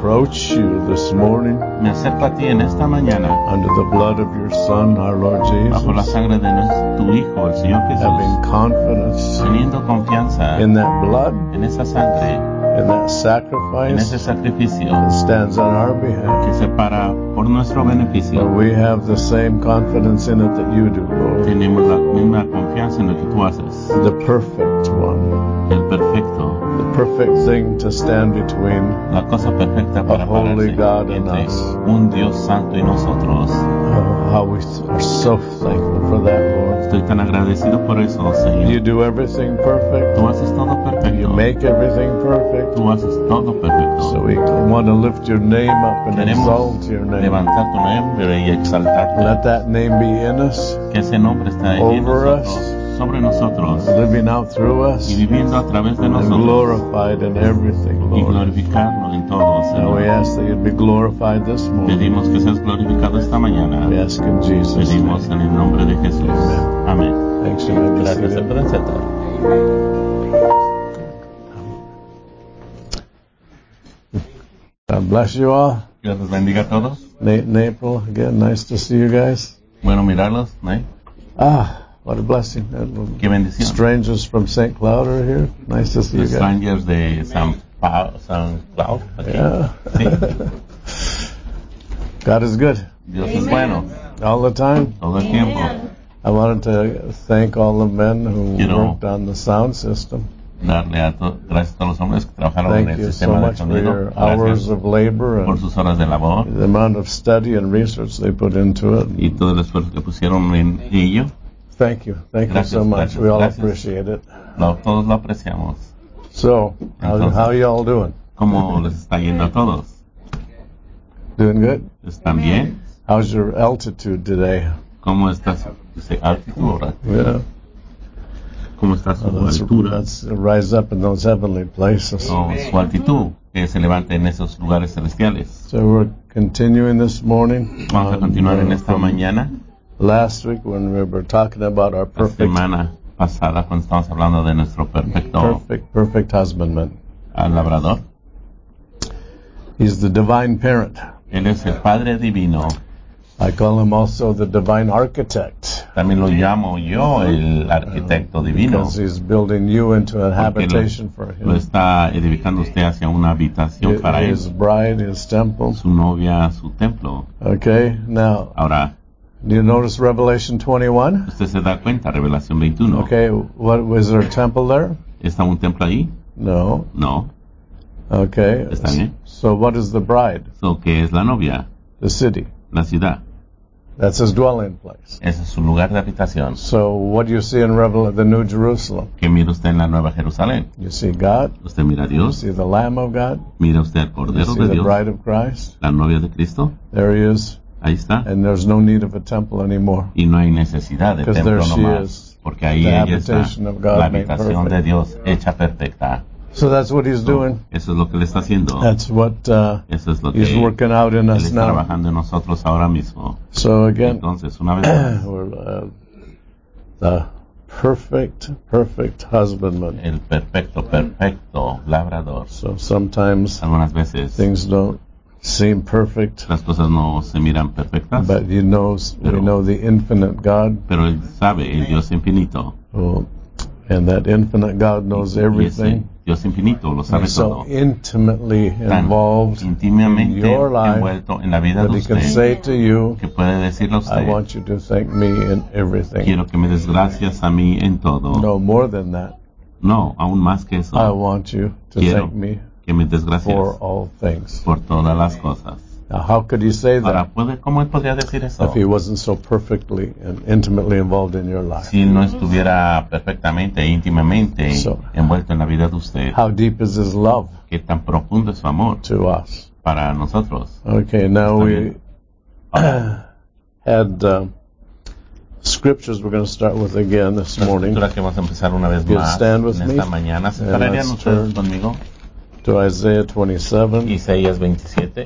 approach you this morning Me acerco a ti en esta mañana under the blood of your Son, our Lord bajo la Jesus, sangre de tu Hijo, el Señor having Jesús, confidence teniendo confianza in that blood, en esa sangre, in that en ese sacrifice sacrificio that stands on our behalf. que se para por nuestro But beneficio. we have the same confidence in it that you do, Lord. Tenemos la misma confianza en lo que tú haces, The perfect one, el perfecto, the perfect thing to stand between la cosa perfecta para holy pararse God and entre us. un Dios santo y nosotros. How we are so thankful for that, Lord. Estoy tan agradecido por eso, You Señor. do everything perfect. Tú haces todo You perfecto. make everything perfect. Tú haces todo So perfecto. we want to lift your name up and Queremos exalt your name. levantar tu nombre y exaltarte. Let that name be in us, Que ese nombre está en over nosotros, us, sobre nosotros, living out through us, y viviendo a través de and nosotros, glorified in everything, y Lord. glorificarlo en todo, Now we Señor. ask that you'd be glorified this morning. Pedimos que seas glorificado esta mañana. We ask in Jesus' name. Pedimos en el nombre de Jesús. Amén. Thanks, you may be Gracias, se seated. pueden sentar. God bless you all. Dios los bendiga a todos. Nate and April, again, nice to see you guys. Bueno mirarlos, ¿no? What a blessing. Qué bendición. Strangers from St. Cloud are here. Nice to see you Los guys. strangers de San Cloud. Aquí. Yeah. Sí. God is good Dios es bueno all the time. todo el tiempo. I wanted to thank all the men who Quiero worked on the sound system. Darle gracias a todos los hombres que trabajaron en Thank el you so sistema de much for sonido. your hours Gracias of labor por and sus horas de labor the amount of study and research they put into it. y todo el esfuerzo que pusieron en ello. Thank you. Thank you Gracias, so much. gracias, We all gracias. appreciate it. Todos lo apreciamos. So, how y'all doing? ¿Cómo les está yendo a todos? Doing good? ¿Están bien? How's your altitude today? ¿Cómo está su altitud, verdad? Yeah. ¿Cómo está su Let's altura? rise up in those heavenly places. O su altitud que se levanta en esos lugares celestiales. So we're continuing this morning. Vamos a continuar en esta from mañana. Last week when we were talking about our La perfect semana pasada cuando estamos hablando de nuestro perfect husbandman. labrador. He's the divine parent. Él es el Padre Divino. I call him also the divine architect. También lo llamo yo el arquitecto divino. Because he's building you into a Porque habitation for lo him. está edificando usted hacia una habitación para él. His bride, his temple. Su novia, su templo. Okay, now, Ahora, do you notice Revelation 21? usted se da cuenta, Revelación 21. Okay, what was there a temple there? ¿Está un templo ahí? No. No. Okay. Está bien. So what is the bride? So, ¿qué es la novia? The city. La ciudad. That's his dwelling place. Ese es su lugar de habitación. So what do you see in the New Jerusalem? ¿Qué mira usted en la Nueva Jerusalén? You see God. Usted mira a You Dios. see the Lamb of God. Mira usted el You Cordero see de the Dios. bride of Christ. La novia de Cristo. There he is. Ahí está. And there's no need of a temple anymore. Y no hay necesidad de Because templo there she nomás. is, Porque ahí the ella está. habitation of God La made habitación de perfect. Dios hecha perfecta. So that's what he's doing. Eso es lo que él está haciendo. That's what Eso es lo que he's working out in él us está now. trabajando en nosotros ahora mismo. So again, Entonces, una vez más, we're the perfect husbandman. el perfecto labrador. So sometimes Algunas veces things don't seem perfect, las cosas no se miran perfectas, but we know the infinite God, pero él sabe, el Dios infinito. and that infinite God knows Y ese everything. Dios infinito lo sabe He's so todo. intimately Tan involved in íntimamente your life envuelto en la vida that de he can usted say to you, que puede decirle a I usted, want you to thank me in everything. quiero que me des gracias a mí en todo. No, more than that. No, aún más que eso, I want you to Quiero thank me que me des gracias for all things. por todas las cosas. Now, how could he say Ahora, that ¿cómo él podría decir eso? if he wasn't so perfectly and intimately involved in your life? Si él no estuviera perfectamente e íntimamente So- envuelto en la vida de usted. How deep is his love Qué tan profundo es su amor to us? para nosotros. Okay, now Está we bien. had scriptures we're going to start with again this La morning. escritura que vamos a empezar una vez You'll más stand with en me? esta mañana. ¿Se And pararían let's ustedes turn conmigo? To Isaiah 27. Isaías 27.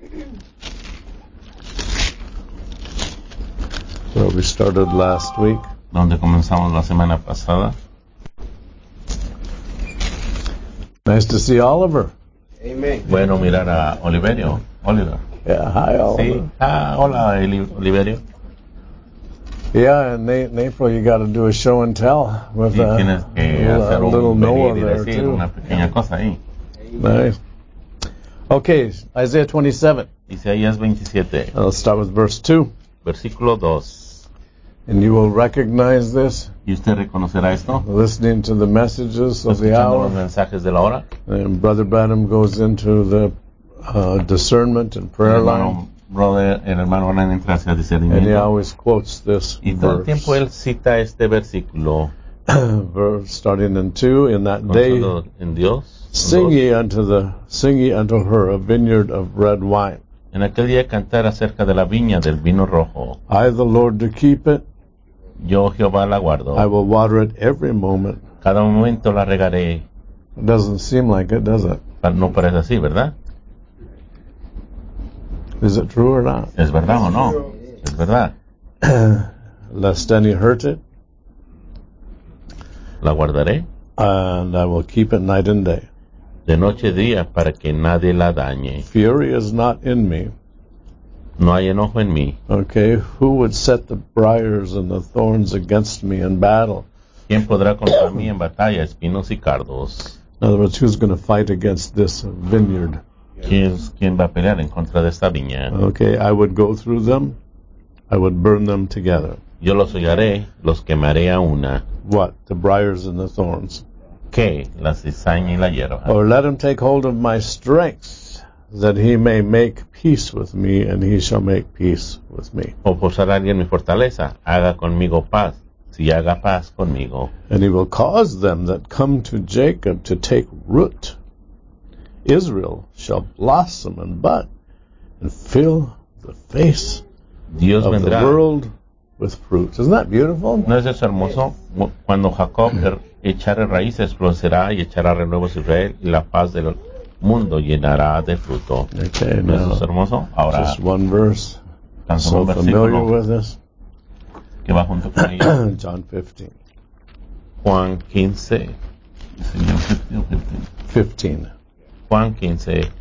Where we started last week. Donde comenzamos la semana pasada. Nice to see Oliver. Bueno mirar a Oliver. Yeah, hi, Oliver. Sí. Hola, Oliverio. Yeah, and April, you got to do a show and tell with Sí, tienes que a hacer little un Noah venir y there decir too. una pequeña cosa ahí. Nice. Okay, Isaiah 27. Isaías 27, Let's start with verse 2. versículo 2. And you will recognize this, ¿Y usted reconocerá esto? listening to the messages of the Escuchando los hour. mensajes de la hora. And Brother Branham goes into the discernment and prayer line. El hermano Branham entra hacia And he discernimiento. always quotes this Y todo el verse. tiempo él cita este versículo. Verse starting in 2, in that day, Comenzando en Dios. sing ye unto her a vineyard of red wine. En aquel día cantar acerca de la viña del vino rojo. I, the Lord, do keep it. Yo Jehová la guardo. I will water it every moment. Cada momento la regaré. It doesn't seem like it, does it? No parece así, ¿verdad? Is it true or not? ¿Es verdad o no? Es verdad. Lest any hurt it, La guardaré and I will keep it night and day. de noche y día para que nadie la dañe. Fury is not in me. No hay enojo en mí. Okay, who would set the briars and the thorns against me in battle? ¿Quién podrá contra mí en batalla, espinos y cardos? In other words, who's going to fight against this vineyard? ¿Quién va a pelear en contra de esta viña? Okay, I would go through them. I would burn them together. Yo los hollaré, los quemaré a una. What? The briars and the thorns. ¿Qué? La cizaña y la hierba. Or let him take hold of my strength, that he may make peace with me, and he shall make peace with me. O posar alguien mi fortaleza, haga conmigo paz, si haga paz conmigo. And he will cause them that come to Jacob to take root. Israel shall blossom and bud, and fill the face Dios of the vendrá. world with fruit. Isn't that beautiful? ¿No es eso hermoso? Cuando Jacob echare raíces, florecerá y echará renuevos Israel, y la paz del mundo llenará de fruto. Okay, ¿No es now eso hermoso? Ahora, just one verse, tan solo so un familiar versículo with this. que va junto con ella. John 15. Juan 15. Señor, 15. Juan 15.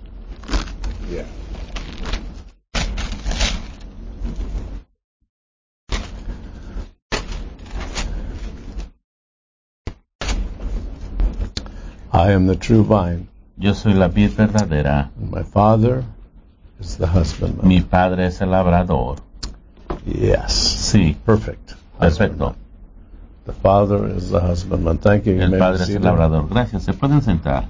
I am the true vine, Yo soy la vid verdadera. and my Father is the husbandman. Mi padre es el labrador. Yes. Sí, Perfect. perfecto. The Father is the husbandman. Thank you. You El may be padre es el seated. labrador. Gracias. Se pueden sentar.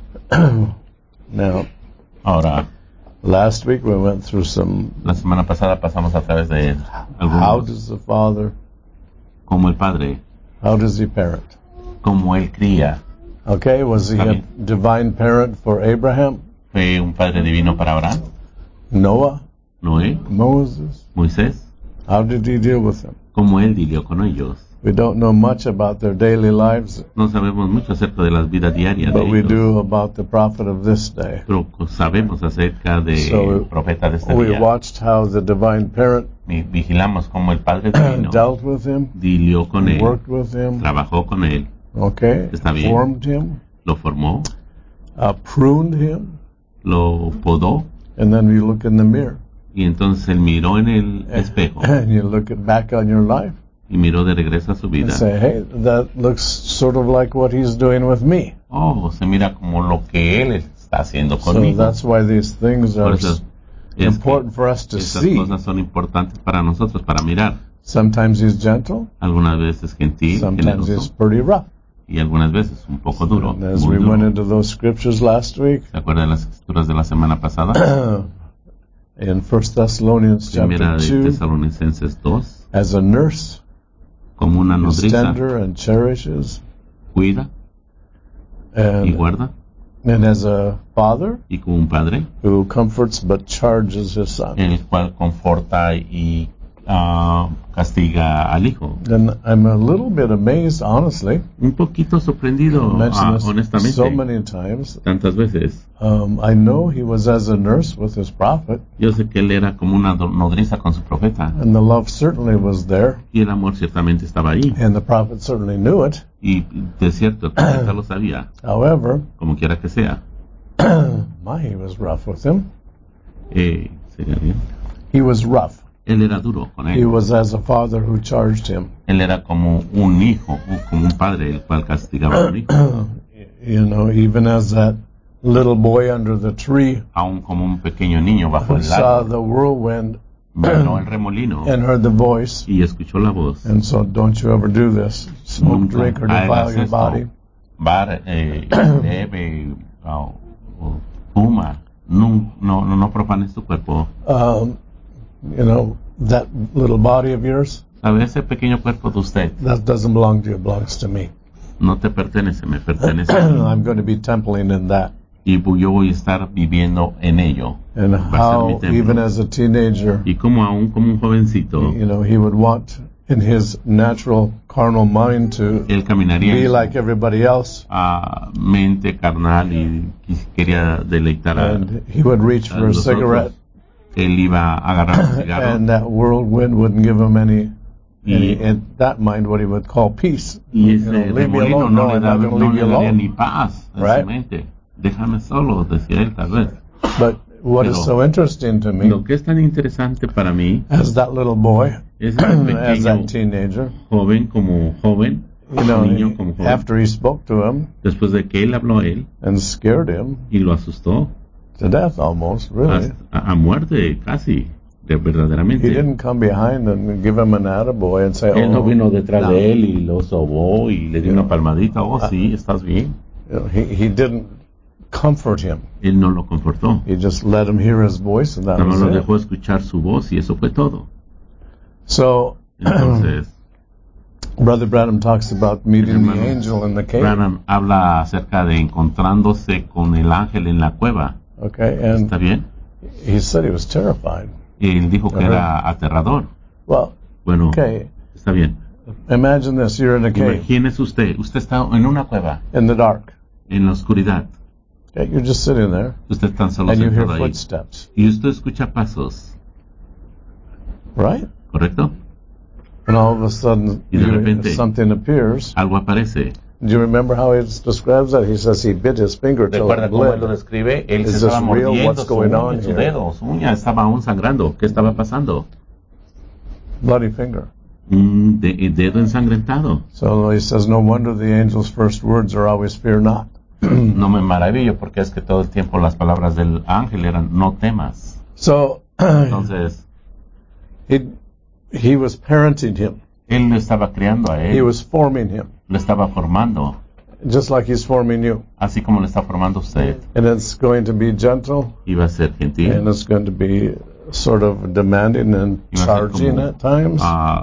Now, Ahora, last week we went through some. la semana pasada pasamos a través de How algunos, does the Father? como el padre, How does he parent? como él cría. Okay, was he a Amén. divine parent for Abraham, Fue un padre divino para Abraham, Noah, Noé, Moses? Moisés, How did he deal with them? como él lidió con ellos. We don't know much about their daily lives, No sabemos mucho acerca de las vidas diarias de but we ellos, do about the prophet of this day. pero sabemos acerca del So, profeta de este We día. watched how the divine parent Vigilamos como el padre divino dealt with him, lidió con él, worked with him, trabajó con él, okay, Está bien. formed him, lo formó, pruned him, lo podó, and then you look in the mirror y entonces él miró en el espejo and you look it back on your life y miró de regreso a su and vida. say, hey, that looks sort of like what he's doing with me. Oh, se mira como lo que él está haciendo So conmigo. that's why these things Por are eso es important for us que to esas see. cosas son importantes para nosotros, para mirar. Sometimes he's gentle, Algunas veces gentil, sometimes he's generoso, pretty rough. y algunas veces un poco duro. And as Muy we went duro. into those scriptures last week, ¿Se acuerdan de las escrituras de la semana pasada? in 1 Thessalonians Primera chapter de 2, Tesalonicenses 2, as a nurse como una is nodriza, tender and cherishes, cuida y and guarda, as a father y como un padre, who comforts but charges his son. el cual conforta y castiga al hijo. And I'm a little bit amazed, honestly. Un poquito sorprendido, I mentioned this honestamente, so many times. tantas veces. I know he was as a nurse with his prophet, Yo sé que él era como una nodriza con su profeta, and the love certainly was there, y el amor ciertamente estaba ahí, and the prophet certainly knew it. y de cierto el profeta lo sabía, However, como quiera que sea. He was rough with him. ¿Sería bien? He was rough. Él era duro con He él. was as a father who charged him. Él era como un hijo, como un padre, el cual castigaba a un hijo. You know, even as that little boy under the tree Aún como un pequeño niño bajo who el saw árbol. the whirlwind Vio el remolino and heard the voice. y escuchó la voz. And so don't you ever do this. Smoke, Nunca drink, or defile hagas your esto. body. Bar, bebe o fuma. No profanes tu cuerpo. You know, that little body of yours, ¿Sabe? Ese pequeño cuerpo de usted that doesn't belong to you, it belongs to me. no te pertenece, me pertenece a mí. I'm going to be templing in that. Y yo voy a estar viviendo en ello. And Va a ser mi how, templo. even as a teenager, Y como aún como un jovencito, you know, he would want in his natural carnal mind to él caminaría be en like everybody else. su mente carnal y quería deleitar a And he would reach for a los cigarette, otros. Él iba a agarrar un cigarro and that whirlwind wouldn't give him any, y, in that mind, what he would call peace. y You know, ese leave me remolino alone. no No, le I'm not daría, going to leave you alone. ni paz en Right. su mente. Déjame solo, decía él tal vez. But what is Pero so interesting to me, lo que es tan interesante para mí as that little boy, es ese as that pequeño teenager, joven como joven, you know, niño como joven, after he spoke to him después de que él habló a él and scared him y lo asustó to death almost, really. a muerte casi, He verdaderamente. didn't come behind and give him an attaboy and say, Él no oh, vino detrás no. de él y lo sobó y le dio una palmadita. Oh, sí, estás bien. You know, he didn't comfort him. Él no lo confortó. He just let him hear his voice, and that Nada más was lo it. dejó escuchar su voz y eso fue todo. So, Entonces, Brother Branham talks about meeting the Hermano angel in the cave. Branham habla acerca de encontrándose con el ángel en la cueva. Okay, and ¿Está bien? he said he was terrified. Y él dijo que era aterrador. Well, Bueno, okay, está bien. imagine this: you're in a cave Imagínese usted está en una cueva, in the dark. en la oscuridad. Okay, you're just sitting there, Usted tan solo and you hear sentado ahí. footsteps, Y usted escucha pasos, right? ¿correcto? And all of a sudden, Y de repente- something appears. Algo aparece. Do you remember how he describes that? He says he bit his finger till ¿Recuerda it cómo él lo bled. describe? Él Is se estaba this real? mordiendo What's going on su here? dedo, su uña estaba aún sangrando. ¿Qué estaba pasando? Bloody finger. Un dedo ensangrentado. So he says, no wonder the angel's first words are always fear not. No me maravillo porque es que todo el tiempo las palabras del ángel eran no temas. So Entonces, he was parenting him. él lo estaba criando a He él, was forming him, lo estaba formando, just like he's forming you. así como lo está formando usted. And it's going to be gentle, Iba a ser gentil, and it's going to be sort of demanding and Iba a ser charging como, at times.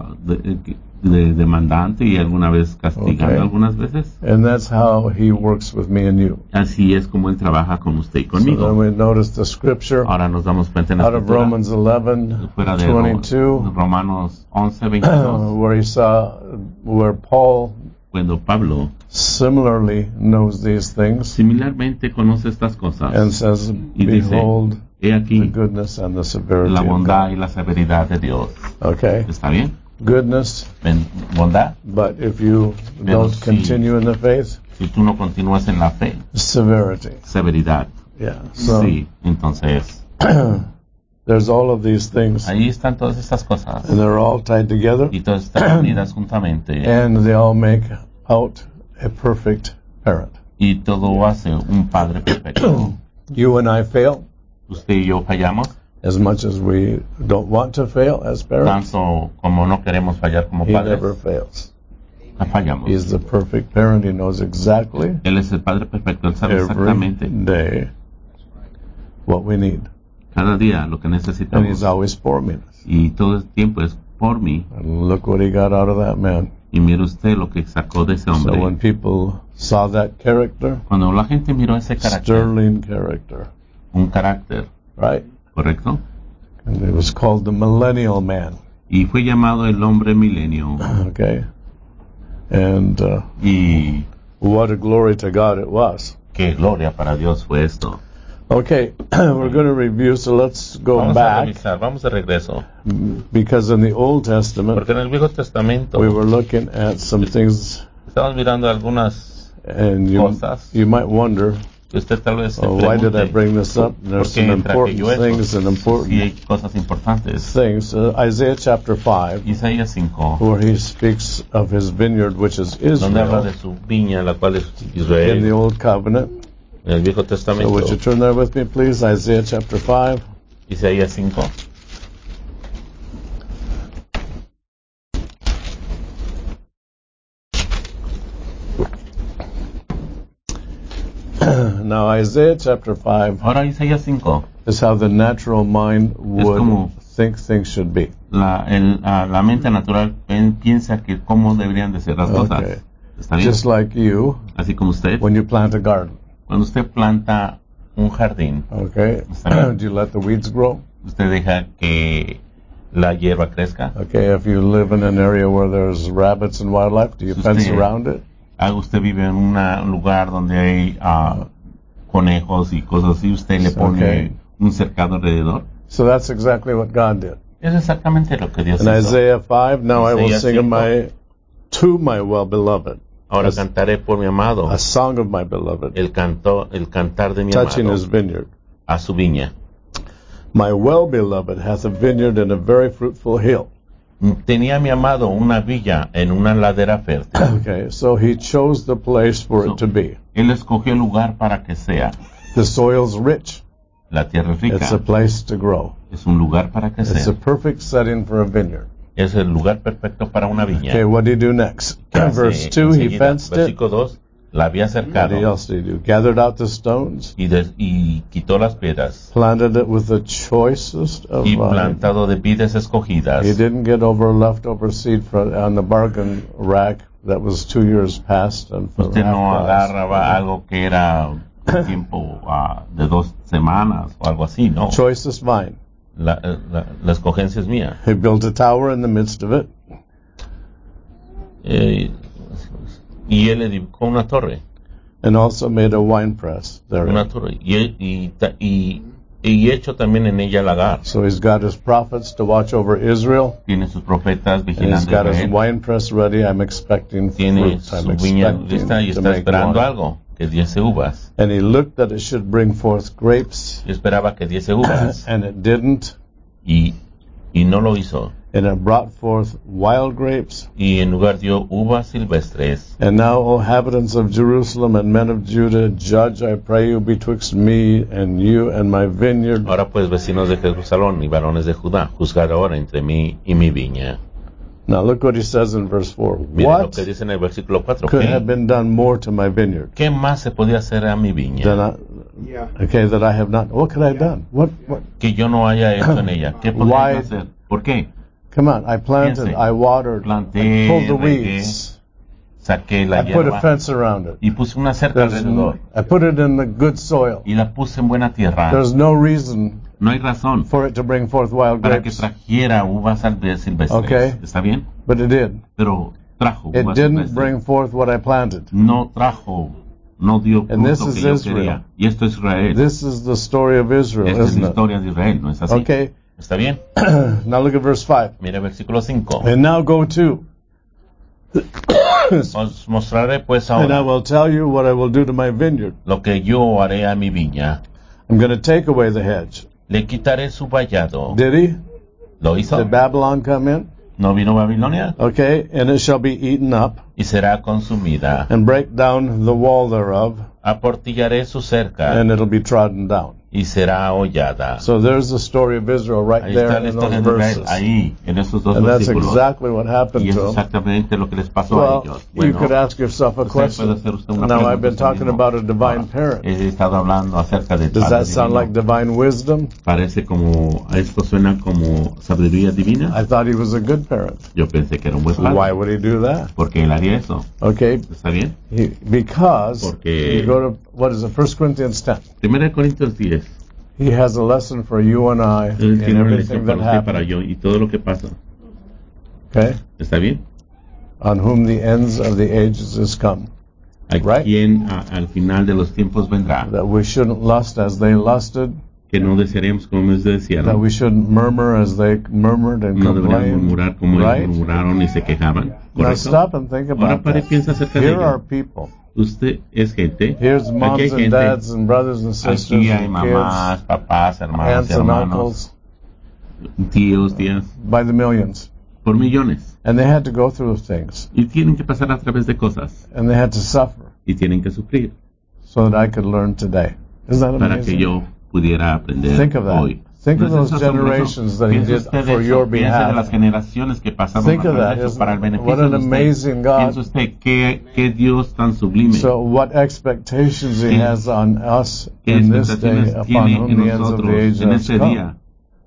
de demandante y alguna vez castigando Okay. algunas veces. And that's how he works with me and you. Así es como él trabaja con usted y So then conmigo. we notice the scripture Ahora nos damos cuenta en la out of escritura, Romans 11, fuera de 22, Romanos 11, 22, where he saw where Paul cuando Pablo similarly knows these things similarmente conoce estas cosas and says, y dice, behold he the aquí goodness and the severity la of bondad God. y la severidad de Dios. Okay, ¿Está bien? goodness, Bondad, but if you Pero don't sí. continue in the faith, si tú no continúas en la fe, severity. severidad. Yeah, so Sí, entonces, there's all of these things, ahí están todas estas cosas and they're all tied together, y todas están unidas juntamente and they all make out a perfect parent. y todo hace un padre perfecto. You and I fail Usted y yo fallamos, as much as we don't want to fail as parents. tanto como no queremos fallar como He never padres, fails. fallamos. He's the perfect parent. He knows exactly Él es el padre perfecto, él sabe every exactamente day what we need, cada día lo que and necesitamos he's always forming us. y todo el tiempo es por mí. And look what he got out of that man. Y mire usted lo que sacó de ese So when hombre. people saw that character, Cuando la gente miró ese carácter, sterling character, un carácter, right? ¿correcto? And it was called the millennial man. Y fue llamado el hombre milenio. Okay, and Y what a glory to God it was. qué gloria para Dios fue esto. Okay, we're going to review, so let's go Vamos a back, revisar, vamos de regreso. because in the Old Testament, Porque en el Viejo Testamento we were looking at some things, estamos mirando algunas and cosas you might wonder, que usted tal vez se Why did I pregunte, bring this up? There's ¿por qué some entra important aquello eso? things and important Sí, hay cosas importantes. things. Isaiah chapter 5, Isaías 5, where he speaks of his vineyard, which is donde habla Israel, de su viña, la cual es in the Israel, Old Covenant. en el Viejo So Testamento. would you turn there with me, please? Isaiah chapter 5. Isaías 5. Now, Isaiah chapter 5 Ahora Isaías 5, is how the natural mind would como- think things should be. la mente natural piensa que cómo deberían de ser las Okay. cosas. ¿Está bien? Just like you, Así como usted, when you plant a garden, cuando usted planta un jardín, okay? Está bien. Do you let the weeds grow? usted deja que la hierba crezca. Okay, if you live in an area where there's rabbits and wildlife, do you Sí, fence sí. around it? Usted vive en un lugar donde hay conejos y cosas así, usted le pone Okay. un cercado alrededor. So that's exactly what God did. Es exactamente lo que Dios In hizo. Isaiah 5, now I will Isaías sing 5. to my well-beloved, Ahora cantaré por mi amado, a song of my beloved, el cantar de mi touching amado his vineyard. a su viña. My well-beloved hath a vineyard in a very fruitful hill. Tenía mi amado una villa en una ladera fértil. Okay, so he chose the place for it to be. Él escogió el lugar para que sea. The soil's rich. La tierra es rica. It's a place to grow. Es un lugar para que It's a sea. perfect setting for a vineyard. Es el lugar perfecto para una viña. Okay, what did he do next? ¿Qué hace Verse 2, he enseguida? fenced it. Versículo 2, la había What cercado else did he do? Gathered out the stones, y quitó las piedras planted it with the choicest of y vine. plantado de vides escogidas. He didn't get over leftover seed on the bargain rack that was 2 years past and for Usted half no price. agarraba algo que era un tiempo de 2 semanas o algo así, no. Choicest vine. La escogencia es mía. He built a tower in the midst of it. Y él edificó una torre. And also made a wine press there. Una torre. Y hecho también en ella lagar. So he's got his prophets to watch over Israel. Tiene sus profetas And he's vigilando got his Israel. wine press ready. I'm expecting Tiene fruit. su I'm viña expecting lista y to está make esperando wine. algo, que diese uvas. And he looked that it should bring forth grapes, Y esperaba que diese uvas. and it didn't. Y no lo hizo. And it brought forth wild grapes. Y en lugar dio uvas silvestres. And now, O inhabitants of Jerusalem and men of Judah, judge, I pray you, betwixt me and you and my vineyard. Ahora pues, vecinos de Jerusalén y varones de Judá, juzgad ahora entre mí y mi viña. Now look what he says in verse 4. Miren lo What que dice en el versículo 4. could have been done more to my vineyard ¿Qué más se podía hacer a mi viña that I have not? What could I have done? What? que yo no haya hecho en ella? ¿Qué podría Why? hacer? ¿Por qué? Come on, I planted, Piense. I watered, Planté, I pulled the regué, weeds, saqué la I put a hierba fence around it. y puse una cerca alrededor I put it in the good soil. y la puse en buena tierra. There's no reason No hay razón for it to bring forth wild para que grapes, trajera uvas silvestres. Okay. ¿Está bien? but it did. Pero trajo It uvas didn't silvestres. bring forth what I planted. No dio And this fruto is que yo Israel. quería. Y esto es Israel. This is the story of Israel, Esta es isn't la it? historia de Israel, ¿no es así? Okay, ¿Está bien? now look at verse 5. Mira versículo 5. And now go to, Os mostraré pues and I ahora will tell you what I will do to my vineyard. lo que yo haré a mi viña. I'm going to take away the hedge. Le quitaré su vallado. Did he? ¿Lo hizo? Did Babylon come in? ¿No vino Babilonia? Okay, and it shall be eaten up, Y será consumida. and break down the wall thereof, Aportillaré su cerca and it'll be trodden down. y será hollada. So there's the story of Israel right Ahí there está la in historia those de Israel, verses. ahí, en esos dos And that's versículos. exactly what happened Y es to them. exactamente lo que les pasó a Well, ellos. you could ask yourself a usted puede question. hacer usted una Now pregunta I've been usted talking mismo. about a divine Ahora, parent. he estado hablando acerca del Does Padre that sound divino. like divine wisdom? Parece como, esto suena como sabiduría divina. I thought he was a good parent. Yo pensé que era un buen Why padre. would he do that? ¿Por qué él haría eso? Okay, ¿Está bien? because Porque- you go to, what is it, 1 Corinthians 10. 1 Corintios 10. He has a lesson for you and I Él in tiene una everything lección that para usted, para happens. yo y todo lo que pasa. Okay? ¿Está bien? On whom the ends of the ages is come. A Right. quien al final de los tiempos vendrá. That we shouldn't lust as they lusted. Que no desearemos como ellos That desearon. we shouldn't murmur as they murmured and No deberíamos complained. murmurar como Right? ellos murmuraron y se quejaban. Now ¿Correcto? stop and think Ahora about pare y that. piensa acerca de Here are ello. people Usted es gente. Here's Aquí moms hay and gente. dads and brothers and sisters Aquí hay and mamás, kids, papás, hermanos y aunts and hermanos, uncles tíos, tías, by the millions. por millones. And they had to go through things. Y tienen que pasar a través de cosas. And they had to suffer Y tienen que sufrir so that I could learn today. Isn't that para que amazing? yo pudiera aprender Think of that. hoy. Think of ¿No es those eso asombroso? generations that he Piense did usted for eso, your piense de behalf. las generaciones que pasaron Think a of través de that. eso para el What beneficio an de usted. amazing God. Piense usted qué Dios tan sublime. So what expectations he Sí. has on us ¿Qué in this day expectaciones upon tiene whom en the ends of the nosotros age en have este come. día?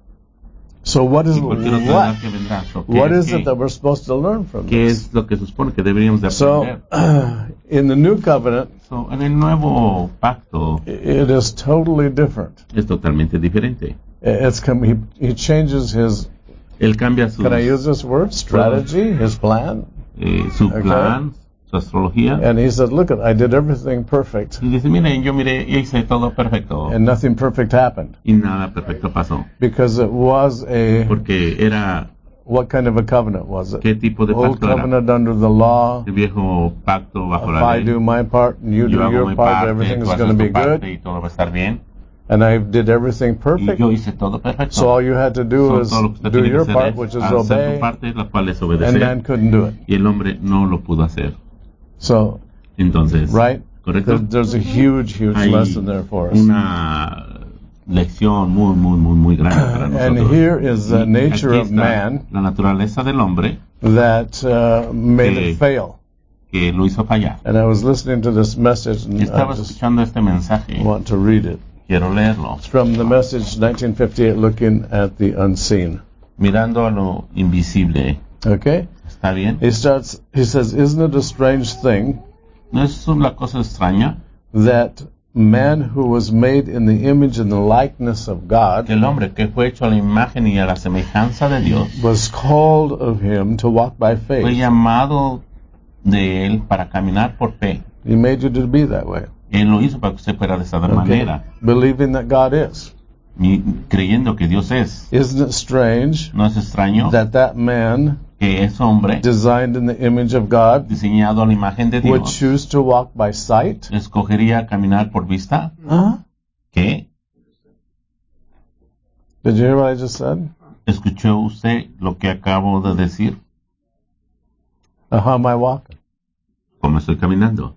So what is Y cualquier otra what? edad que vendrá. So, What is ¿qué it that we're supposed to learn from ¿Qué this? es lo que se supone que deberíamos de So aprender? in the new covenant, So, en el nuevo pacto it is totally different. es totalmente diferente. He changes his, Él cambia sus, can I use this word, strategy, his plan, su Okay. plan, su astrología. and he said, look, I did everything perfect, Y dice, mire, yo hice todo perfecto. and nothing perfect happened, Y nada perfecto pasó. because it was Porque era, what kind of a covenant was it? ¿qué tipo de Old pacto era? covenant under the law. El viejo pacto bajo If la I ley. do my part and you Yo do hago your mi part, parte, everything's tú going to haces be tu parte good. y todo va a estar bien. And I did everything Y perfect. yo hice todo perfecto. So all you had to do So, is todo lo que usted do tiene que your hacer part, es which is hacer tu obey, parte, la cual es and obedecer. man couldn't do it. Y el hombre no lo pudo hacer. So, Entonces, right? ¿correcto? There's a huge Hay lesson there for us. una lección muy grande para And nosotros. here is the Y nature aquí of está man la naturaleza del hombre that made que- it fail. que lo hizo fallar. And I was listening to this message, and Estaba I just escuchando este mensaje. want to read it. Quiero leerlo. It's from the message 1958, Looking at the Unseen. Mirando a lo invisible. Okay? ¿Está bien? He says, isn't it a strange thing ¿No es una cosa extraña that man who was made in the image and the likeness of que God el hombre que fue hecho a la imagen y a la semejanza de Dios was called of him to walk by fue faith? llamado de él para caminar por fe? He made you to be that way. Él lo hizo para que usted fuera de esa Okay? manera, Believing that God is. creyendo que Dios es. Isn't it strange ¿No es extraño that man que ese hombre, designed in the image of God diseñado a la imagen de would Dios, choose to walk by sight? escogería caminar por vista? Huh? ¿Qué? Did you hear what I just said? ¿Escuchó usted lo que acabo de decir? How am I walking? ¿Cómo estoy caminando?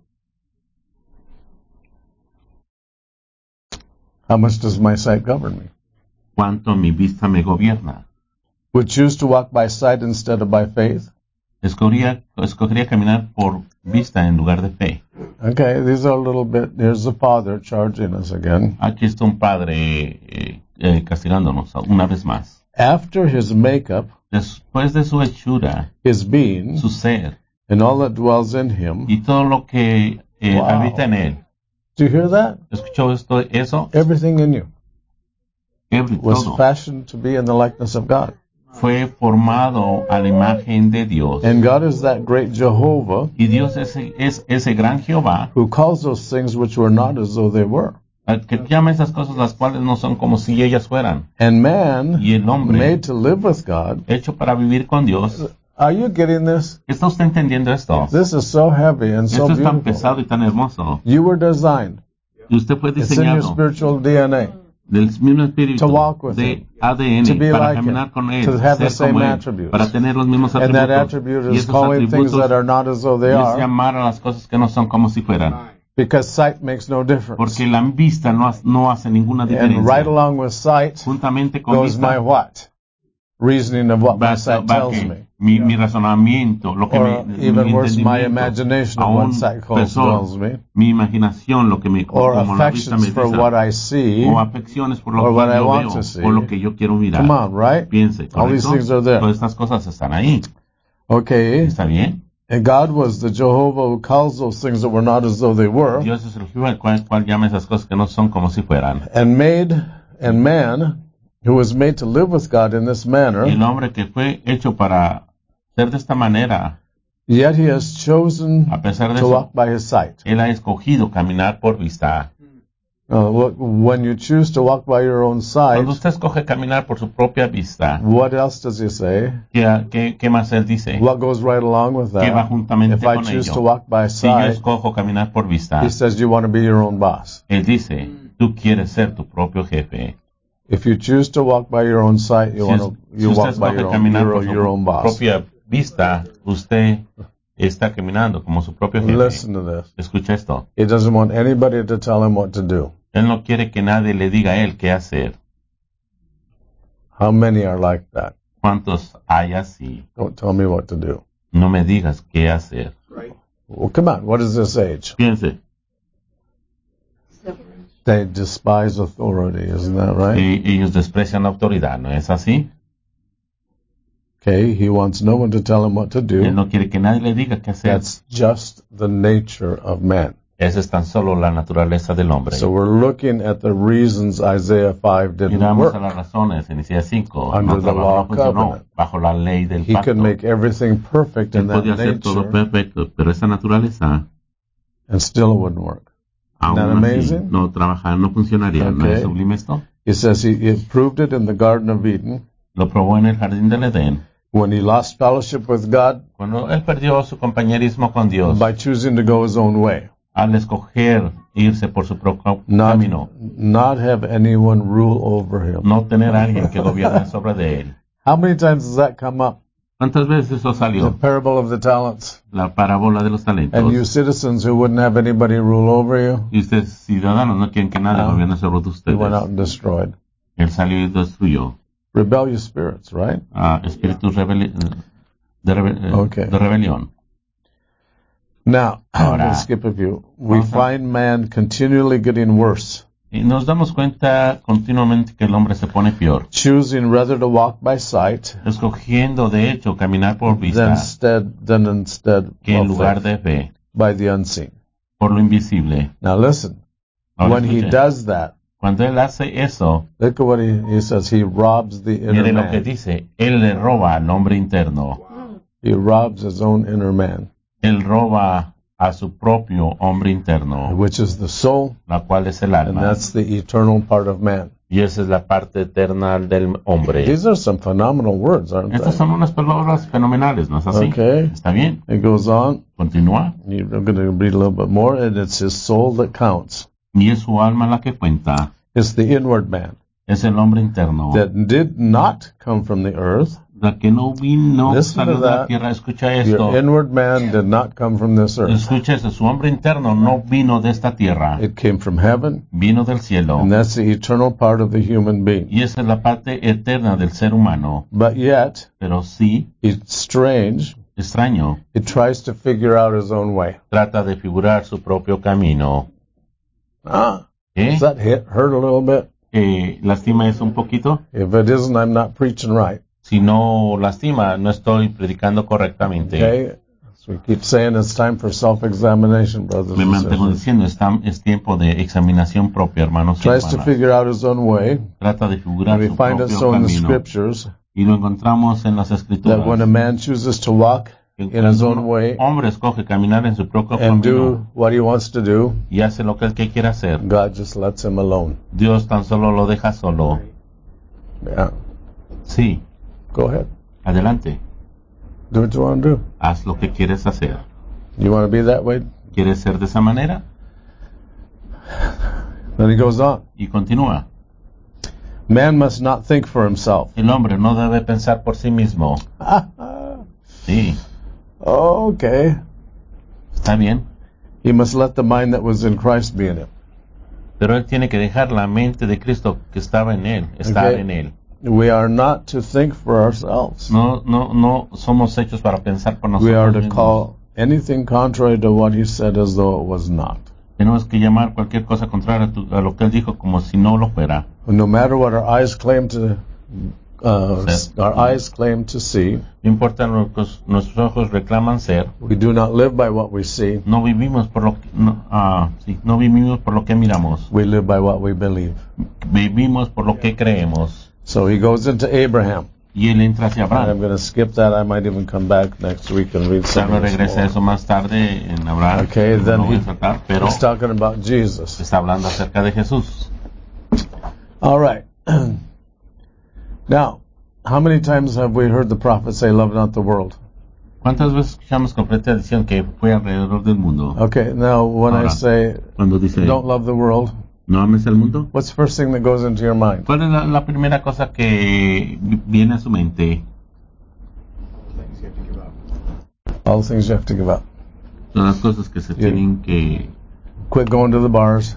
How much does my sight govern me? ¿Cuánto mi vista me gobierna? Would choose to walk by sight instead of by faith? Escogería caminar por vista en lugar de fe. Okay, these are a little bit, here's the Father charging us again. Aquí está un padre castigándonos una vez más. After his makeup, Después de su hechura, his being, su ser and all that dwells in him. y todo lo que Wow. habita en él. Do you hear that? ¿Escuchó eso? Everything in you was Todo fashioned to be in the likeness of God. fue formado a la imagen de Dios. And God is that great Jehovah Y Dios es ese gran Jehová who calls those things which were not as though they were. al que llama esas cosas las cuales no son como si ellas fueran. And man, Y el hombre, made to live with God. hecho para vivir con Dios. Are you getting this? ¿Está usted entendiendo esto? This is so heavy and so Esto es tan beautiful. pesado y tan hermoso. You were designed. Y usted fue It's in your diseñado spiritual DNA del mismo espíritu to walk with de him, ADN to be para like caminar him, con él, to have the ser como same él, attributes. para tener los mismos And that atributos. attribute Y is esos calling things that atributos are not as though they es are, llamar a las cosas que no son como si fueran. because sight makes no difference. Porque la vista no hace ninguna And diferencia. right along with sight Juntamente con goes my vista what? Reasoning of what my sight va tells que me. mi razonamiento, lo que Or mi even worse, my entendimiento, imagination of aún what sight tells peor, me. mi imaginación, lo que Or como la vista affections me for dice, what I see. o afecciones por lo or que what I yo want veo, to see. o lo que yo quiero mirar. Come on, right? Piense, All these ¿correcto? things are there. Todas estas cosas están ahí. Okay. ¿Está bien? And God was the Jehovah who calls those things that were not as though they were. Dios es el Jehová el cual llama esas cosas que no son como si fueran. And man, who was made to live with God in this manner, Y el hombre que fue hecho para ser de esta manera, yet he has chosen a pesar de to eso, walk by his sight. él ha escogido caminar por vista. When you choose to walk by your own sight, Cuando usted escoge caminar por su propia vista, what else does he say? ¿qué más él dice? What goes right along with ¿Qué va that? juntamente If I con choose ello? to walk by Si yo sight, escojo caminar por vista, he says you want to be your own boss. él dice, tú quieres ser tu propio jefe. If you choose to walk by your own sight, you Si usted walk by escoge your caminar own, por you're your own su boss. propia vista, usted está caminando como su propio jefe. Listen to this. Escucha esto. He doesn't want anybody to tell him what to do. Él no quiere que nadie le diga a él qué hacer. How many are like that? ¿Cuántos hay así? Don't tell me what to do. No me digas qué hacer. Well, come on. What is this age? Piense, They despise authority, isn't that right? ellos desprecian la autoridad, ¿no es así? Okay, he wants no one to tell him what to Él do. no quiere que nadie le diga qué hacer. That's just the nature of man. Esa es tan solo la naturaleza del hombre. So we're looking at the reasons Isaiah 5 didn't Miramos work. a las razones en Isaías 5. Under No the law trabajó, of no funcionó covenant. bajo la ley del He pacto. could make everything perfect Él in that podía hacer todo nature, perfecto, pero esa naturaleza, and still it wouldn't work. aún that así, amazing? no trabaja, no funcionaría. ¿No Okay. es sublime esto? He says he proved it in the Garden of Eden Lo probó en el jardín del Edén. when he lost fellowship with God Cuando él perdió su compañerismo con Dios, by choosing to go his own way, al escoger irse por su propio not camino, have anyone rule over him. no tener a alguien que gobierne sobre de él. How many times does that come up? ¿Cuántas veces eso The salió? parable of the talents. La parábola de los talentos. And you citizens who wouldn't have anybody rule over you, Y ustedes, ciudadanos, no quieren que nadie No. gobierne sobre he went out ustedes. and destroyed. Él salió y destruyó. Rebellious spirits, right? Espíritus Okay. de rebelión. Now, I'm Ahora, going to skip a few. We vamos a- find man continually getting worse, Y nos damos cuenta continuamente que el hombre se pone peor, choosing rather to walk by sight escogiendo de hecho caminar por vista than instead que en of lugar faith, de fe, by the unseen. por lo invisible. Now listen, Ahora when he escuche, does that, cuando él hace eso, look at what he says. He robs the inner mire lo que man. dice, él le roba al hombre interno, He robs his own inner man, él roba a su propio hombre interno, which is the soul, la cual es el and alma, that's the eternal part of man. y esa es la parte eterna del hombre. These are some phenomenal words, aren't Estas they? son unas palabras fenomenales, ¿no es así? Okay. ¿Está bien? It goes on. Continúa. I'm going to read a little bit more, and it's his soul that counts. Y es su alma la que cuenta. It's the inward man Es el hombre interno. that did not come from the earth. La que no vino Listen to salió de la that. tierra. Escucha esto. Your inward man did not come from this earth. Escucha eso. Su hombre interno no vino de esta tierra. It came from heaven, Vino del cielo. and that's the eternal part of the human being. Y esa es la parte eterna del ser humano. But yet, Pero sí, it's strange. extraño, It tries to figure out his own way. trata de figurar su propio camino. ¿Eh? Does that hurt a little bit? ¿Lastima eso un poquito? If it isn't, I'm not preaching right. Si no lastima, no estoy predicando correctamente. Okay? So we keep saying it's time for self-examination, brothers Me and mantengo sisters. diciendo, es tiempo de examinación propia, hermanos y Tries to hermanas. figure out his own way. Trata de figurar And we su find it propio so in the camino. scriptures Y lo encontramos en las that escrituras. when a man chooses to walk Que in his cuando own un way hombre escoge caminar en su propio and camino do what he wants to do, y hace lo que él quiere hacer, God just lets him alone. Dios tan solo lo deja solo. Yeah. Sí, Go ahead. adelante. Do what you want to do. Haz lo que quieres hacer. You want to be that way? ¿Quieres ser de esa manera? Then he goes on. Y continúa. Man must not think for himself. El hombre no debe pensar por sí mismo. Sí, Okay. está bien. He must let the mind that was in Christ be in him. Pero él tiene que dejar la mente de Cristo que estaba en él, estar Okay. en él. We are not to think for ourselves. No somos hechos para pensar por We are nosotros to mismos. call anything contrary to what he said as though it was not. Tenemos que llamar cualquier cosa contraria a lo que él dijo como si no lo fuera. No matter what our eyes claim to, Sí. our eyes claim to see, No importa lo que nuestros ojos reclaman ser, we do not live by what we see. no vivimos por lo que no vivimos por lo que miramos, We live by what we believe. vivimos por lo que creemos. So he goes into Abraham. y él entra hacia And I'm Abraham. going to skip that. I might even come back next week and read some Pablo of this regresa a more. eso más tarde en Abraham. Okay, No then lo voy a saltar, pero he's talking about Jesus. está hablando acerca de Jesús. All right. Now, how many times have we heard the prophet say, love not the world? ¿Cuántas veces escuchamos con predicación que fue alrededor del mundo? Okay, now when I Ahora, say, cuando dice, don't love the world, ¿no ames al mundo? what's the first thing that goes into your mind? ¿Cuál es la primera cosa que viene a su mente? All the things you have to give up. Son las cosas que se tienen que Quit going to the bars.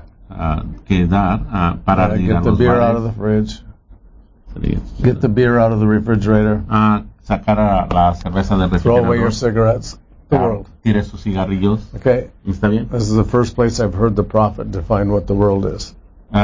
dar para ir a Get the los beer out of the bares. fridge. Get the beer out of the refrigerator. Sacar a la cerveza del Throw away your refrigerador. cigarettes. The world. Tire sus cigarrillos. Okay? ¿Está bien? This is the first place I've heard the prophet define what the world is.